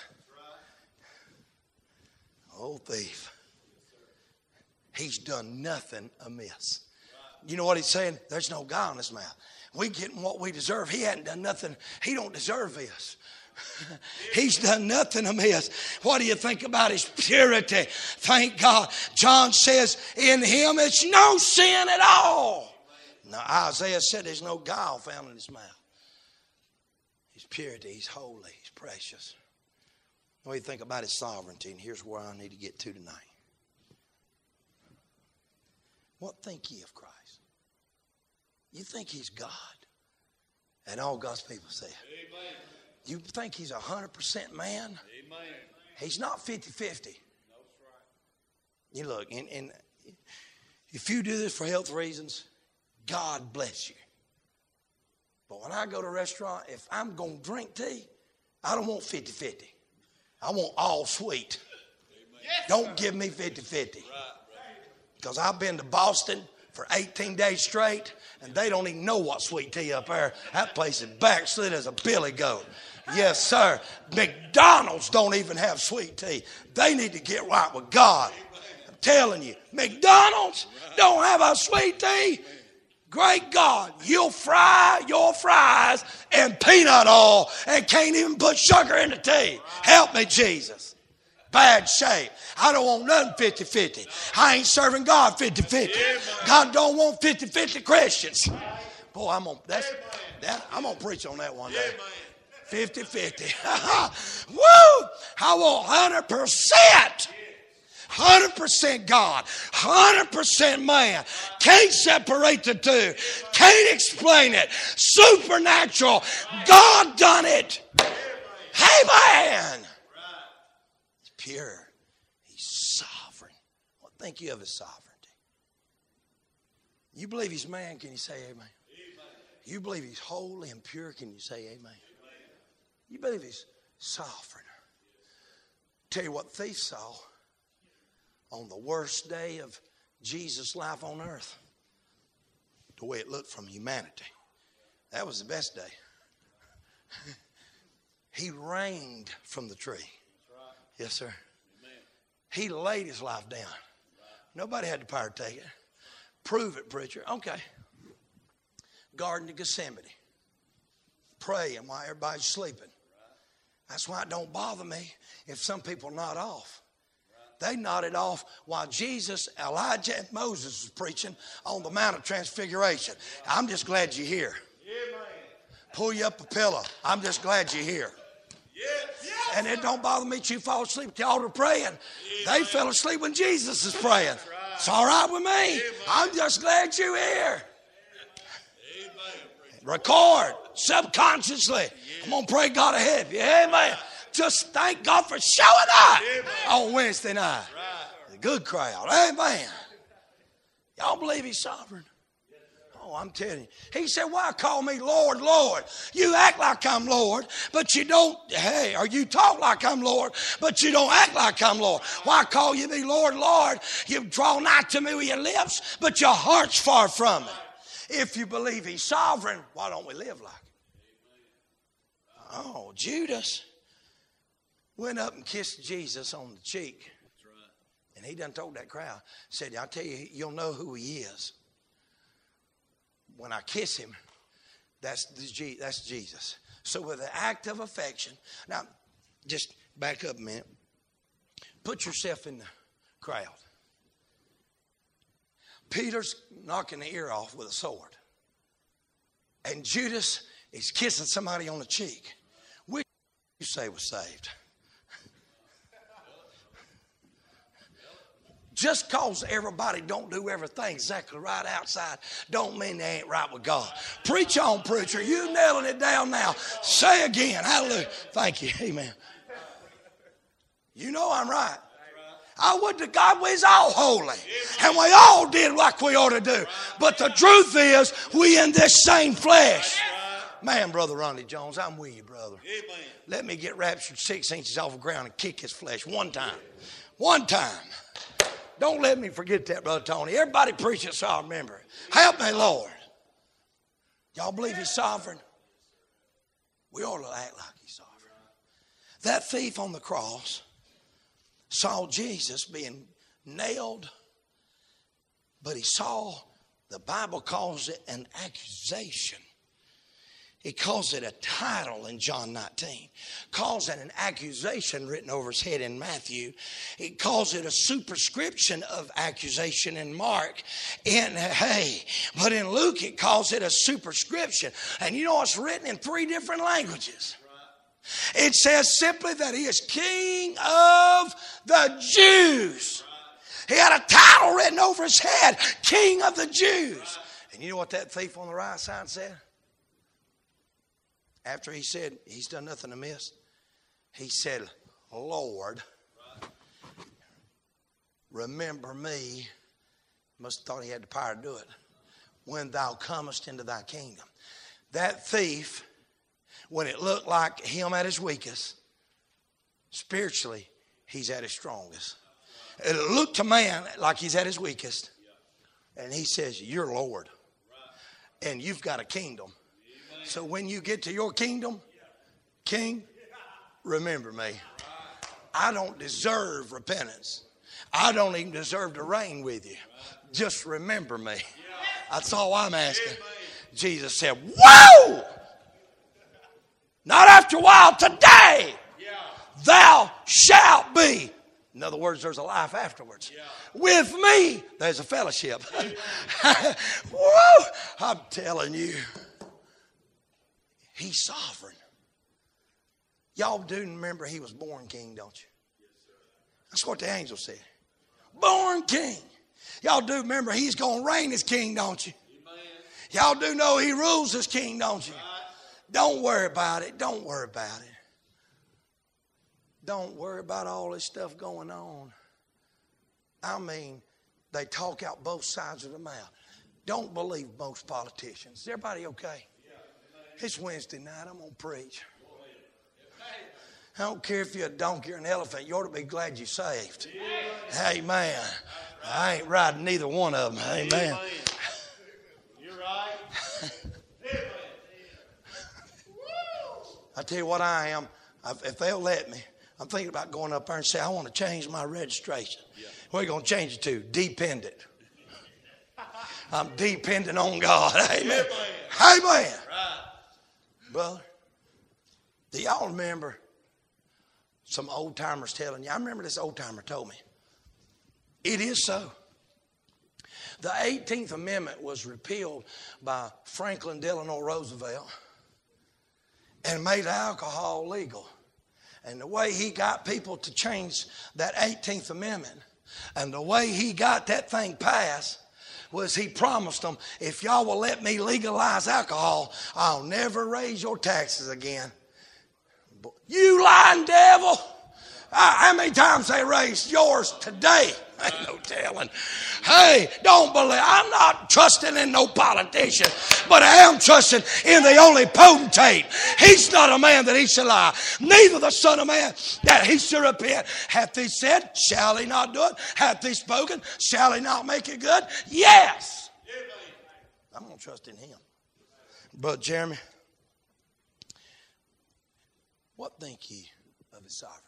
Oh, thief. He's done nothing amiss. You know what he's saying? There's no guile in his mouth. We getting what we deserve. He hadn't done nothing. He don't deserve this. He's done nothing amiss. What do you think about his purity? Thank God. John says, in him it's no sin at all. Now, Isaiah said there's no guile found in his mouth. His purity, he's holy, he's precious. What do you think about his sovereignty? And here's where I need to get to tonight. What think ye of Christ? You think he's God? And all God's people say, Amen. You think he's one hundred percent man? Amen. He's not fifty-fifty. That's right. You look, and, and if you do this for health reasons, God bless you. But when I go to a restaurant, if I'm going to drink tea, I don't want fifty-fifty. I want all sweet. Yes, Don't sir. give me fifty-fifty. Right, right. Because I've been to Boston for eighteen days straight, and they don't even know what sweet tea up there. That place is backslid as a billy goat. Yes, sir. McDonald's don't even have sweet tea. They need to get right with God. I'm telling you, McDonald's don't have a sweet tea. Great God, you'll fry your fries in peanut oil and can't even put sugar in the tea. Help me, Jesus. Bad shape. I don't want nothing fifty-fifty. I ain't serving God fifty-fifty. God don't want fifty-fifty Christians. Boy, I'm gonna that's that I'm gonna preach on that one day. fifty-fifty. Woo! I want one hundred percent. one hundred percent God, one hundred percent man. Can't separate the two. Can't explain it. Supernatural. God done it. Amen. He's pure. He's sovereign. What think you of his sovereignty? You believe he's man, can you say amen? Amen. You believe he's holy and pure, can you say amen? Amen. You believe he's sovereign. Tell you what the thief saw on the worst day of Jesus' life on earth. The way it looked from humanity. That was the best day. He reigned from the tree. Yes, sir. He laid his life down. Nobody had the power to take it. Prove it, preacher. Okay. Garden of Gethsemane. Praying while everybody's sleeping. That's why it don't bother me if some people nod off. They nodded off while Jesus, Elijah, and Moses was preaching on the Mount of Transfiguration. I'm just glad you're here. Pull you up a pillow. I'm just glad you're here. And it don't bother me that you fall asleep at the altar praying. They fell asleep when Jesus is praying. It's all right with me. I'm just glad you're here. Record subconsciously. I'm going to pray God to help you. Amen. Just thank God for showing up on Wednesday night. The good crowd. Amen. Y'all believe he's sovereign? Oh, I'm telling you. He said, why call me Lord, Lord? You act like I'm Lord, but you don't, hey, or you talk like I'm Lord, but you don't act like I'm Lord. Why call you me Lord, Lord? You draw nigh to me with your lips, but your heart's far from me. If you believe he's sovereign, why don't we live like it? Oh, Judas went up and kissed Jesus on the cheek. And he done told that crowd, said, I'll tell you, you'll know who he is. When I kiss him, that's, the, that's Jesus. So with an act of affection, now just back up a minute. Put yourself in the crowd. Peter's knocking the ear off with a sword. And Judas is kissing somebody on the cheek. Which you say was saved? Just because everybody don't do everything exactly right outside don't mean they ain't right with God. Preach on, preacher. You nailing it down now. Say again. Hallelujah. Thank you. Amen. You know I'm right. I would to God we's all holy. And we all did like we ought to do. But the truth is, we in this same flesh. Man, Brother Ronnie Jones, I'm with you, brother. Let me get raptured six inches off the ground and kick his flesh one time. One time. Don't let me forget that, Brother Tony. Everybody preach it so I remember it. Help me, Lord. Y'all believe he's sovereign? We ought to act like he's sovereign. That thief on the cross saw Jesus being nailed, but he saw, the Bible calls it an accusation. It calls it a title in John nineteen. Calls it an accusation written over his head in Matthew. It calls it a superscription of accusation in Mark. And hey, but in Luke it calls it a superscription. And you know it's written in three different languages. It says simply that he is King of the Jews. He had a title written over his head, King of the Jews. And you know what that thief on the right side said? After he said he's done nothing amiss, he said, Lord, remember me. Must have thought he had the power to do it. When thou comest into thy kingdom. That thief, when it looked like him at his weakest, spiritually, he's at his strongest. It looked to man like he's at his weakest. And he says, you're Lord. And you've got a kingdom. So when you get to your kingdom, King, remember me. I don't deserve repentance. I don't even deserve to reign with you. Just remember me. That's all I'm asking. Jesus said, whoa! Not after a while, today thou shalt be. In other words, there's a life afterwards. With me, there's a fellowship. Whoa! I'm telling you. He's sovereign. Y'all do remember he was born king, don't you? That's what the angel said. Born king. Y'all do remember he's going to reign as king, don't you? Y'all do know he rules as king, don't you? Don't worry about it. Don't worry about it. Don't worry about all this stuff going on. I mean, they talk out both sides of the mouth. don't believe most politicians. Is everybody okay? It's Wednesday night. I'm going to preach. I don't care if you're a donkey or an elephant. You ought to be glad you're saved. Amen. I ain't riding neither one of them. Amen. You're right. I tell you what I am. If they'll let me, I'm thinking about going up there and say, I want to change my registration. Yeah. What are you going to change it to? Dependent. I'm dependent on God. Amen. Amen. Right. Brother, do y'all remember some old timers telling you? I remember this old timer told me. It is so. The eighteenth Amendment was repealed by Franklin Delano Roosevelt and made alcohol legal. And the way he got people to change that eighteenth Amendment and the way he got that thing passed was he promised them, if y'all will let me legalize alcohol, I'll never raise your taxes again. You lying devil. How many times they raised yours today? Ain't no telling. Hey, don't believe. I'm not trusting in no politician, but I am trusting in the only potentate. He's not a man that he shall lie, neither the son of man that he should repent. Hath he said, shall he not do it? Hath he spoken, shall he not make it good? Yes. I'm going to trust in him. Brother Jeremy, what think ye of his sovereignty?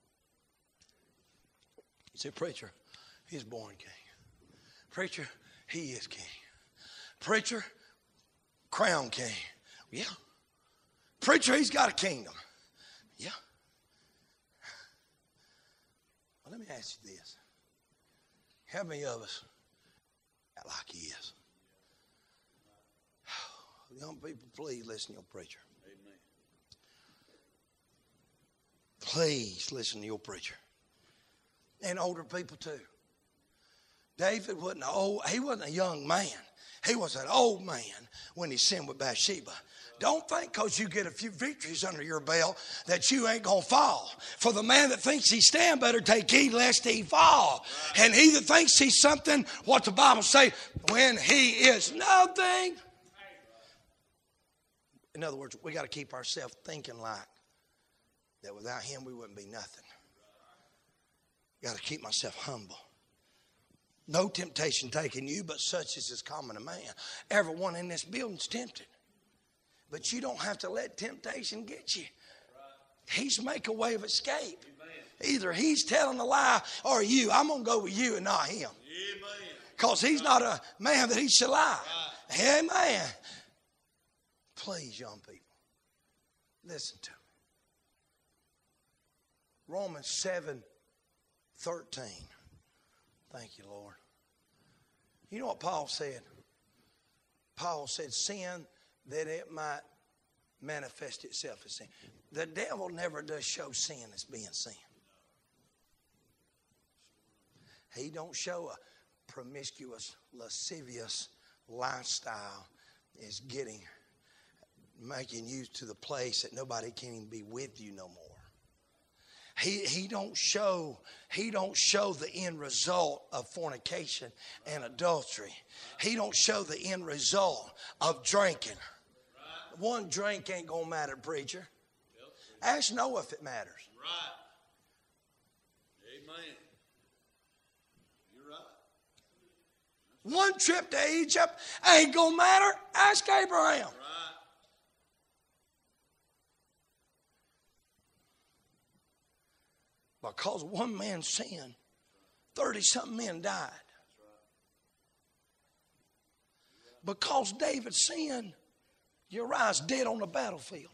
You say, preacher, he's born king. Preacher, he is king. Preacher, crown king. Yeah. Preacher, he's got a kingdom. Yeah. Well, let me ask you this. How many of us act like he is? Young people, please listen to your preacher. Amen. Please listen to your preacher. And older people too. David wasn't an old, he wasn't a young man. He was an old man when he sinned with Bathsheba. Don't think because you get a few victories under your belt that you ain't going to fall. For the man that thinks he stand better take heed lest he fall. And he that thinks he's something, what the Bible say, when he is nothing. In other words, we got to keep ourselves thinking like that without him we wouldn't be nothing. Got to keep myself humble. No temptation taking you, but such as is common to man. Everyone in this building's tempted. But you don't have to let temptation get you. He's make a way of escape. Either he's telling a lie or you. I'm going to go with you and not him. Because he's not a man that he should lie. Amen. Please, young people, listen to me. Romans seven thirteen. Thank you, Lord. You know what Paul said? Paul said, sin that it might manifest itself as sin. The devil never does show sin as being sin. He don't show a promiscuous, lascivious lifestyle as getting, making you to the place that nobody can even be with you no more. He he don't show he don't show the end result of fornication and adultery. He don't show the end result of drinking. One drink ain't gonna matter, preacher. Ask Noah if it matters. Right. Amen. You're right. One trip to Egypt ain't gonna matter. Ask Abraham. Right. Because one man's sin, thirty-something men died. Because David sinned, Uriah's dead on the battlefield.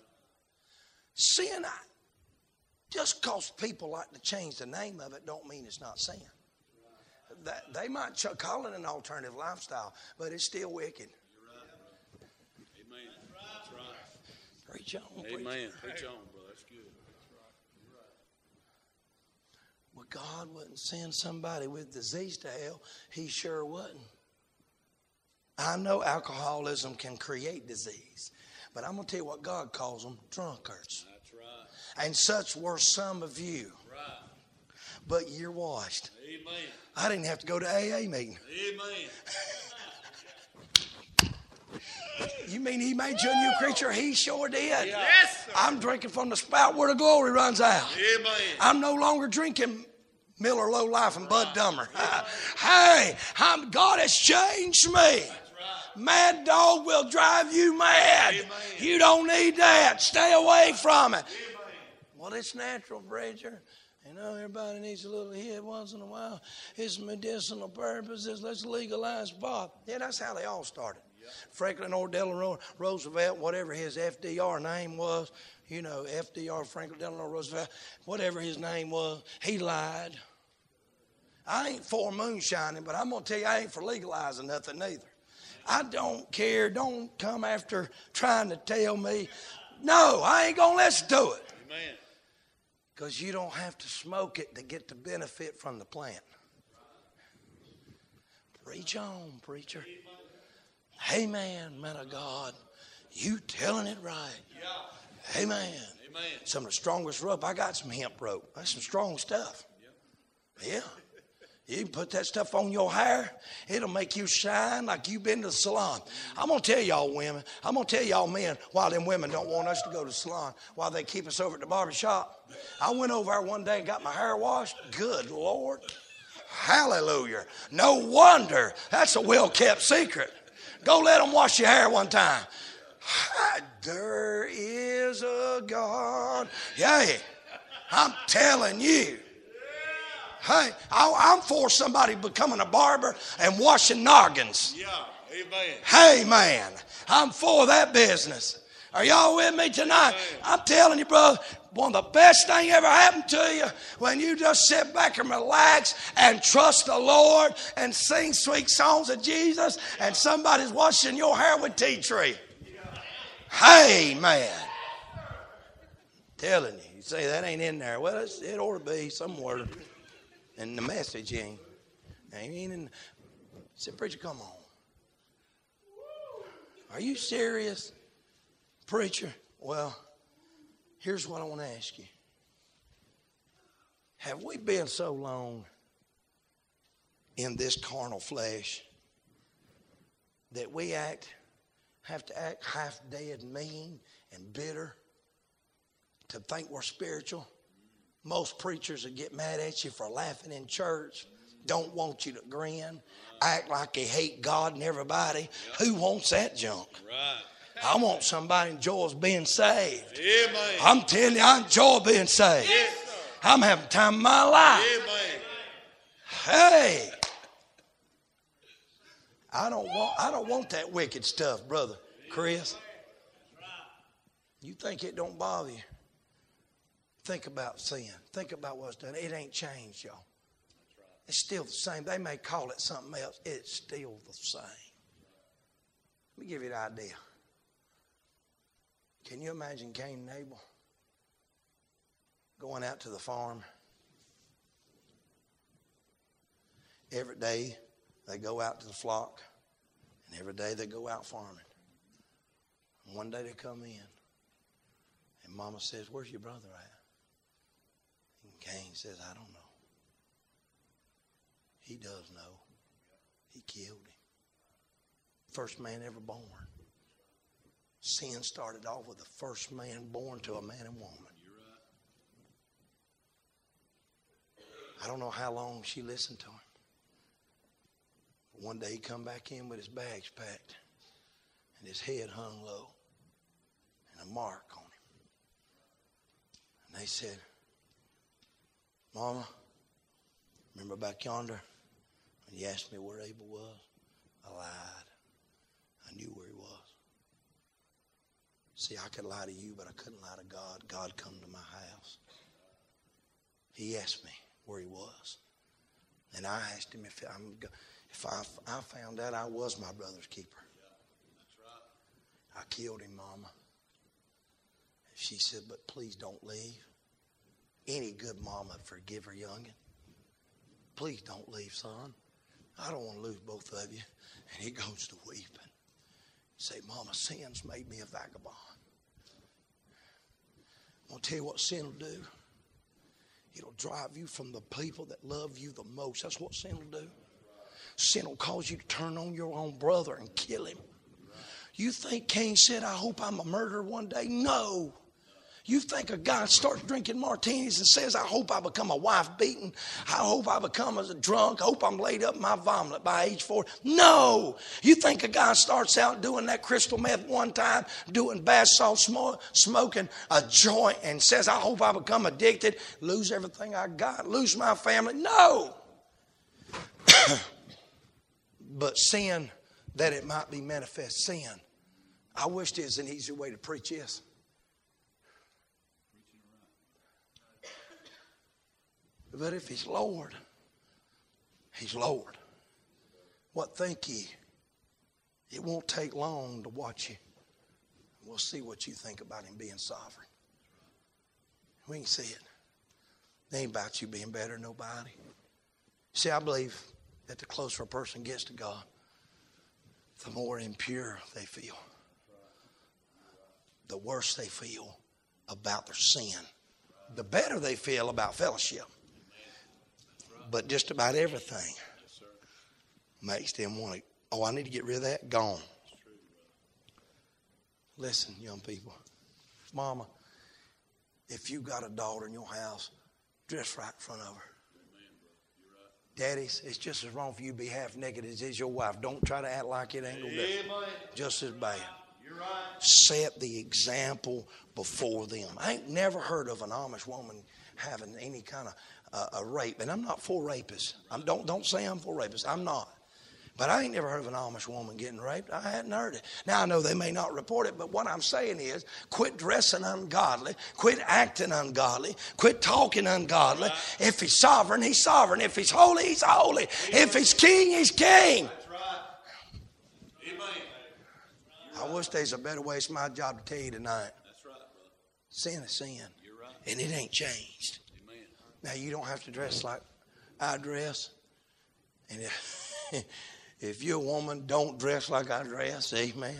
Sin, just because people like to change the name of it don't mean it's not sin. That, they might call it an alternative lifestyle, but it's still wicked. Amen. That's right. Preach on. Amen. Preach on, brother. That's good. Well, God wouldn't send somebody with disease to hell. He sure wouldn't. I know alcoholism can create disease, but I'm going to tell you what God calls them, drunkards. That's right. And such were some of you. Right. But you're washed. Amen. I didn't have to go to A A meeting. Amen. mean he made you a new creature? He sure did. Yes, sir. I'm drinking from the spout where the glory runs out. Amen. I'm no longer drinking Miller Low Life and Bud Dummer. Hey, I'm, God has changed me. Mad Dog will drive you mad. Amen. You don't need that. Stay away from it. Amen. Well, it's natural, preacher. You know, everybody needs a little hit once in a while. It's medicinal purposes. Let's legalize pot. Yeah, that's how they all started. Yep. Franklin or Delano Roosevelt, whatever his F D R name was, you know, F D R, Franklin Delano Roosevelt, whatever his name was, he lied. I ain't for moonshining, but I'm going to tell you, I ain't for legalizing nothing either. I don't care. Don't come after trying to tell me. No, I ain't going to listen to it. Amen. Because you don't have to smoke it to get the benefit from the plant. Preach on, preacher. Amen, man of God. You telling it right. Amen. Amen. Some of the strongest rope. I got some hemp rope. That's some strong stuff. Yeah. You can put that stuff on your hair. It'll make you shine like you've been to the salon. I'm going to tell y'all women. I'm going to tell y'all men why them women don't want us to go to the salon, while they keep us over at the barber shop. I went over there one day and got my hair washed. Good Lord. Hallelujah. No wonder. That's a well-kept secret. Go let them wash your hair one time. There is a God. Yeah, I'm telling you. Hey, I'm for somebody becoming a barber and washing noggins. Yeah, amen. Hey, man, I'm for that business. Are y'all with me tonight? Amen. I'm telling you, brother, one of the best thing ever happened to you when you just sit back and relax and trust the Lord and sing sweet songs of Jesus and somebody's washing your hair with tea tree. Hey, man. Telling you. You say that ain't in there. Well, it's, it ought to be somewhere. And the message ain't. ain't in. Said, preacher, come on. Are you serious, preacher? Well, here's what I want to ask you. Have we been so long in this carnal flesh that we act, have to act half dead, mean, and bitter to think we're spiritual? Most preachers that get mad at you for laughing in church don't want you to grin, act like they hate God and everybody. Who wants that junk? Right. I want somebody who enjoys being saved. Amen. I'm telling you, I enjoy being saved. Yes, I'm having the time of my life. amen. Hey, I don't want I don't want that wicked stuff, brother Chris. You think it don't bother you? Think about sin. Think about what's done. It ain't changed, y'all. It's still the same. They may call it something else. It's still the same. Let me give you an idea. Can you imagine Cain and Abel going out to the farm? Every day they go out to the flock, and every day they go out farming. And one day they come in, and Mama says, "Where's your brother at?" And Cain says, "I don't know." He does know. He killed him. First man ever born. Sin started off with the first man born to a man and woman. I don't know how long she listened to him. But one day he come back in with his bags packed and his head hung low and a mark on him. And they said, "Mama, remember back yonder when you asked me where Abel was? I lied. I knew where he was. See, I could lie to you, but I couldn't lie to God. God come to my house. He asked me where he was. And I asked him if, I'm, if I, I found out I was my brother's keeper. I killed him, Mama." She said, "But please don't leave." Any good mama would forgive her youngin'. "Please don't leave, son. I don't want to lose both of you." And he goes to weeping. Say, "Mama, sin's made me a vagabond." I'm going to tell you what sin will do. It'll drive you from the people that love you the most. That's what sin will do. Sin will cause you to turn on your own brother and kill him. You think Cain said, I hope I'm a murderer one day? No. You think a guy starts drinking martinis and says, I hope I become a wife beaten. I hope I become a drunk. I hope I'm laid up in my vomit by age four. No. You think a guy starts out doing that crystal meth one time, doing bath salt, smoke, smoking a joint and says, I hope I become addicted, lose everything I got, lose my family? No. But sin, that it might be manifest. Sin. I wish there was an easier way to preach this. But if he's Lord, he's Lord. What think ye? It won't take long to watch you. We'll see what you think about him being sovereign. We can see it. It ain't about you being better than nobody. See, I believe that the closer a person gets to God, the more impure they feel. The worse they feel about their sin. The better they feel about fellowship. But just about everything makes them want to, oh, I need to get rid of that. Gone. Listen, young people. Mama, if you got a daughter in your house, dress right in front of her. Daddies, it's just as wrong for you to be half naked as is your wife. Don't try to act like it ain't gonna do it. Just as bad. You're right. Set the example before them. I ain't never heard of an Amish woman having any kind of uh, a rape, and I'm not for rapists. I'm, don't don't say I'm for rapists. I'm not. But I ain't never heard of an Amish woman getting raped. I hadn't heard it. Now, I know they may not report it, but what I'm saying is quit dressing ungodly. Quit acting ungodly. Quit talking ungodly. Right. If he's sovereign, he's sovereign. If he's holy, he's holy. Amen. If he's king, he's king. That's right. Amen. I right. wish there's a better way. It's my job to tell you tonight. That's right, brother. Sin is sin. You're right. And it ain't changed. Amen. Now, you don't have to dress like I dress. And if... If you're a woman, don't dress like I dress. Amen.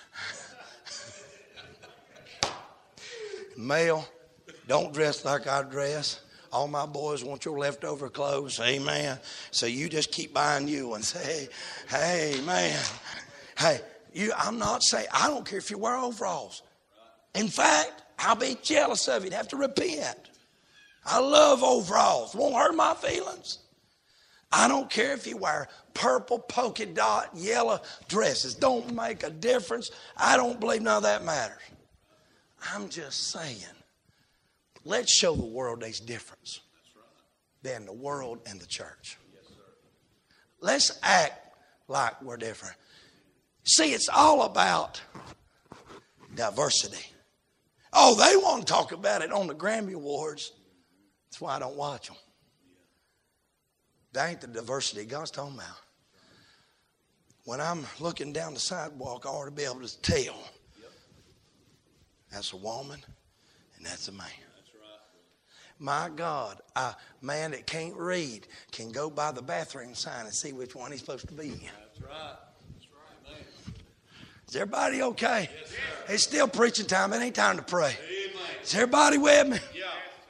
Male, don't dress like I dress. All my boys want your leftover clothes. Amen. So you just keep buying new ones. Hey, hey, man. Hey, you. I'm not saying, I don't care if you wear overalls. In fact, I'll be jealous of you. You'd have to repent. I love overalls. Won't hurt my feelings. I don't care if you wear purple, polka dot, yellow dresses. Don't make a difference. I don't believe none of that matters. I'm just saying, let's show the world there's difference than the world and the church. Let's act like we're different. See, it's all about diversity. Oh, they want to talk about it on the Grammy Awards. That's why I don't watch them. That ain't the diversity God's talking about. When I'm looking down the sidewalk, I ought to be able to tell. That's a woman and that's a man. That's right. My God, a man that can't read can go by the bathroom sign and see which one he's supposed to be in. That's right. That's right, man. Is everybody okay? Yes, sir. It's still preaching time. It ain't time to pray. Amen. Is everybody with me? Yeah.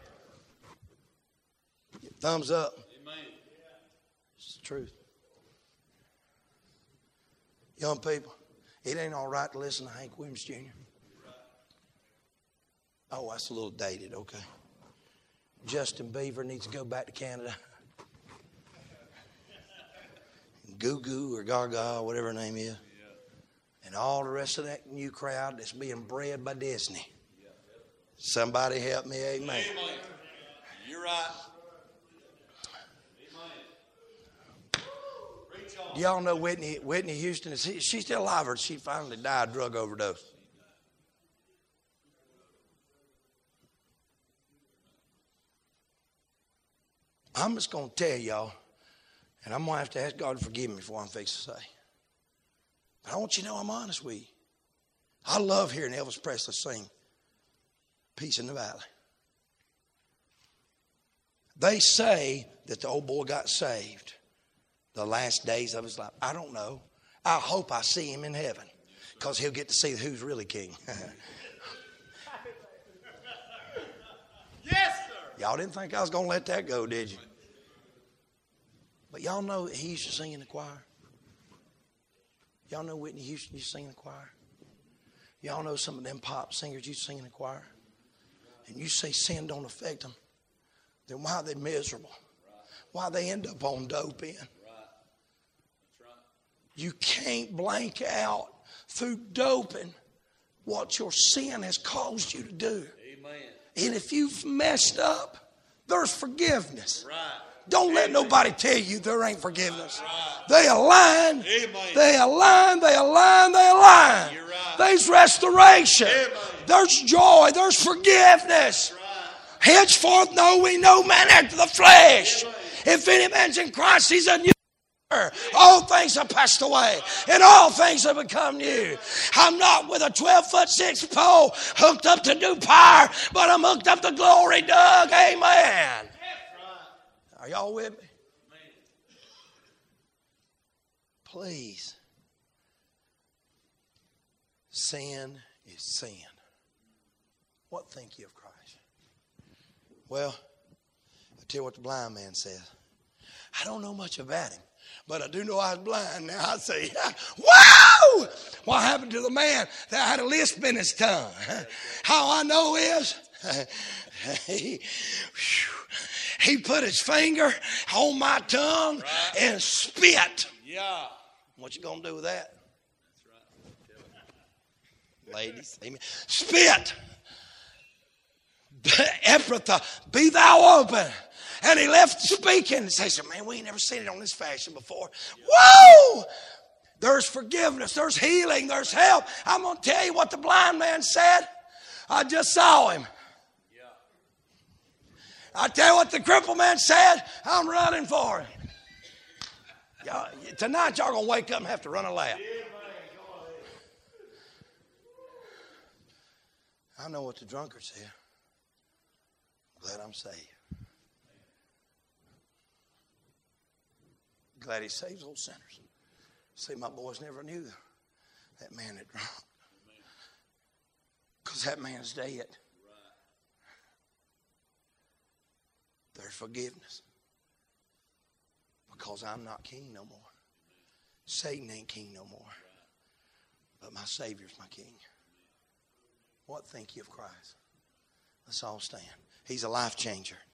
Thumbs up. Truth. Young people, it ain't all right to listen to Hank Williams Junior Oh, that's a little dated, okay. Justin Bieber needs to go back to Canada. Goo Goo or Gaga, whatever her name is. And all the rest of that new crowd that's being bred by Disney. Somebody help me, amen. You're right. Do y'all know Whitney Whitney Houston? Is she, she's still alive, or she finally died drug overdose? I'm just going to tell y'all, and I'm going to have to ask God to forgive me for what I'm fixing to say. But I want you to know I'm honest with you. I love hearing Elvis Presley sing Peace in the Valley. They say that the old boy got saved the last days of his life. I don't know. I hope I see him in heaven, because he'll get to see who's really king. Yes, sir. Y'all didn't think I was going to let that go, did you? But y'all know he used to sing in the choir. Y'all know Whitney Houston used to sing in the choir. Y'all know some of them pop singers you sing in the choir? And you say sin don't affect them. Then why are they miserable? Why they end up on dope end? You can't blank out through doping what your sin has caused you to do. Amen. And if you've messed up, there's forgiveness. Right. Don't let Amen. nobody tell you there ain't forgiveness. Right. They align. Amen. They align. They align. They align. You're right. There's restoration. Amen. There's joy. There's forgiveness. Right. Henceforth know we no man after the flesh. Amen. If any man's in Christ, he's a new. All things have passed away, and all things have become new. I'm not with a twelve foot six pole hooked up to new power, but I'm hooked up to glory, Doug. Amen. Are y'all with me? Please. Sin is sin. What think you of Christ? Well, I'll tell you what the blind man says. I don't know much about him, but I do know I was blind. Now I say, whoa! What happened to the man that had a lisp in his tongue? How I know is he, he put his finger on my tongue right. and spit. Yeah. What you gonna do with that? That's right. Ladies, amen. Spit. Ephrathah, be thou open. And he left speaking and says, man, we ain't never seen it on this fashion before. Whoa! There's forgiveness. There's healing. There's help. I'm going to tell you what the blind man said. I just saw him. Yeah. I tell you what the crippled man said. I'm running for him. Y'all, tonight y'all going to wake up and have to run a lap. I know what the drunkard said. I'm glad I'm saved. Glad he saves old sinners. See, my boys never knew that man had drunk. Because that man's dead. There's forgiveness. Because I'm not king no more. Satan ain't king no more. But my Savior's my king. What think you of Christ? Let's all stand. He's a life changer.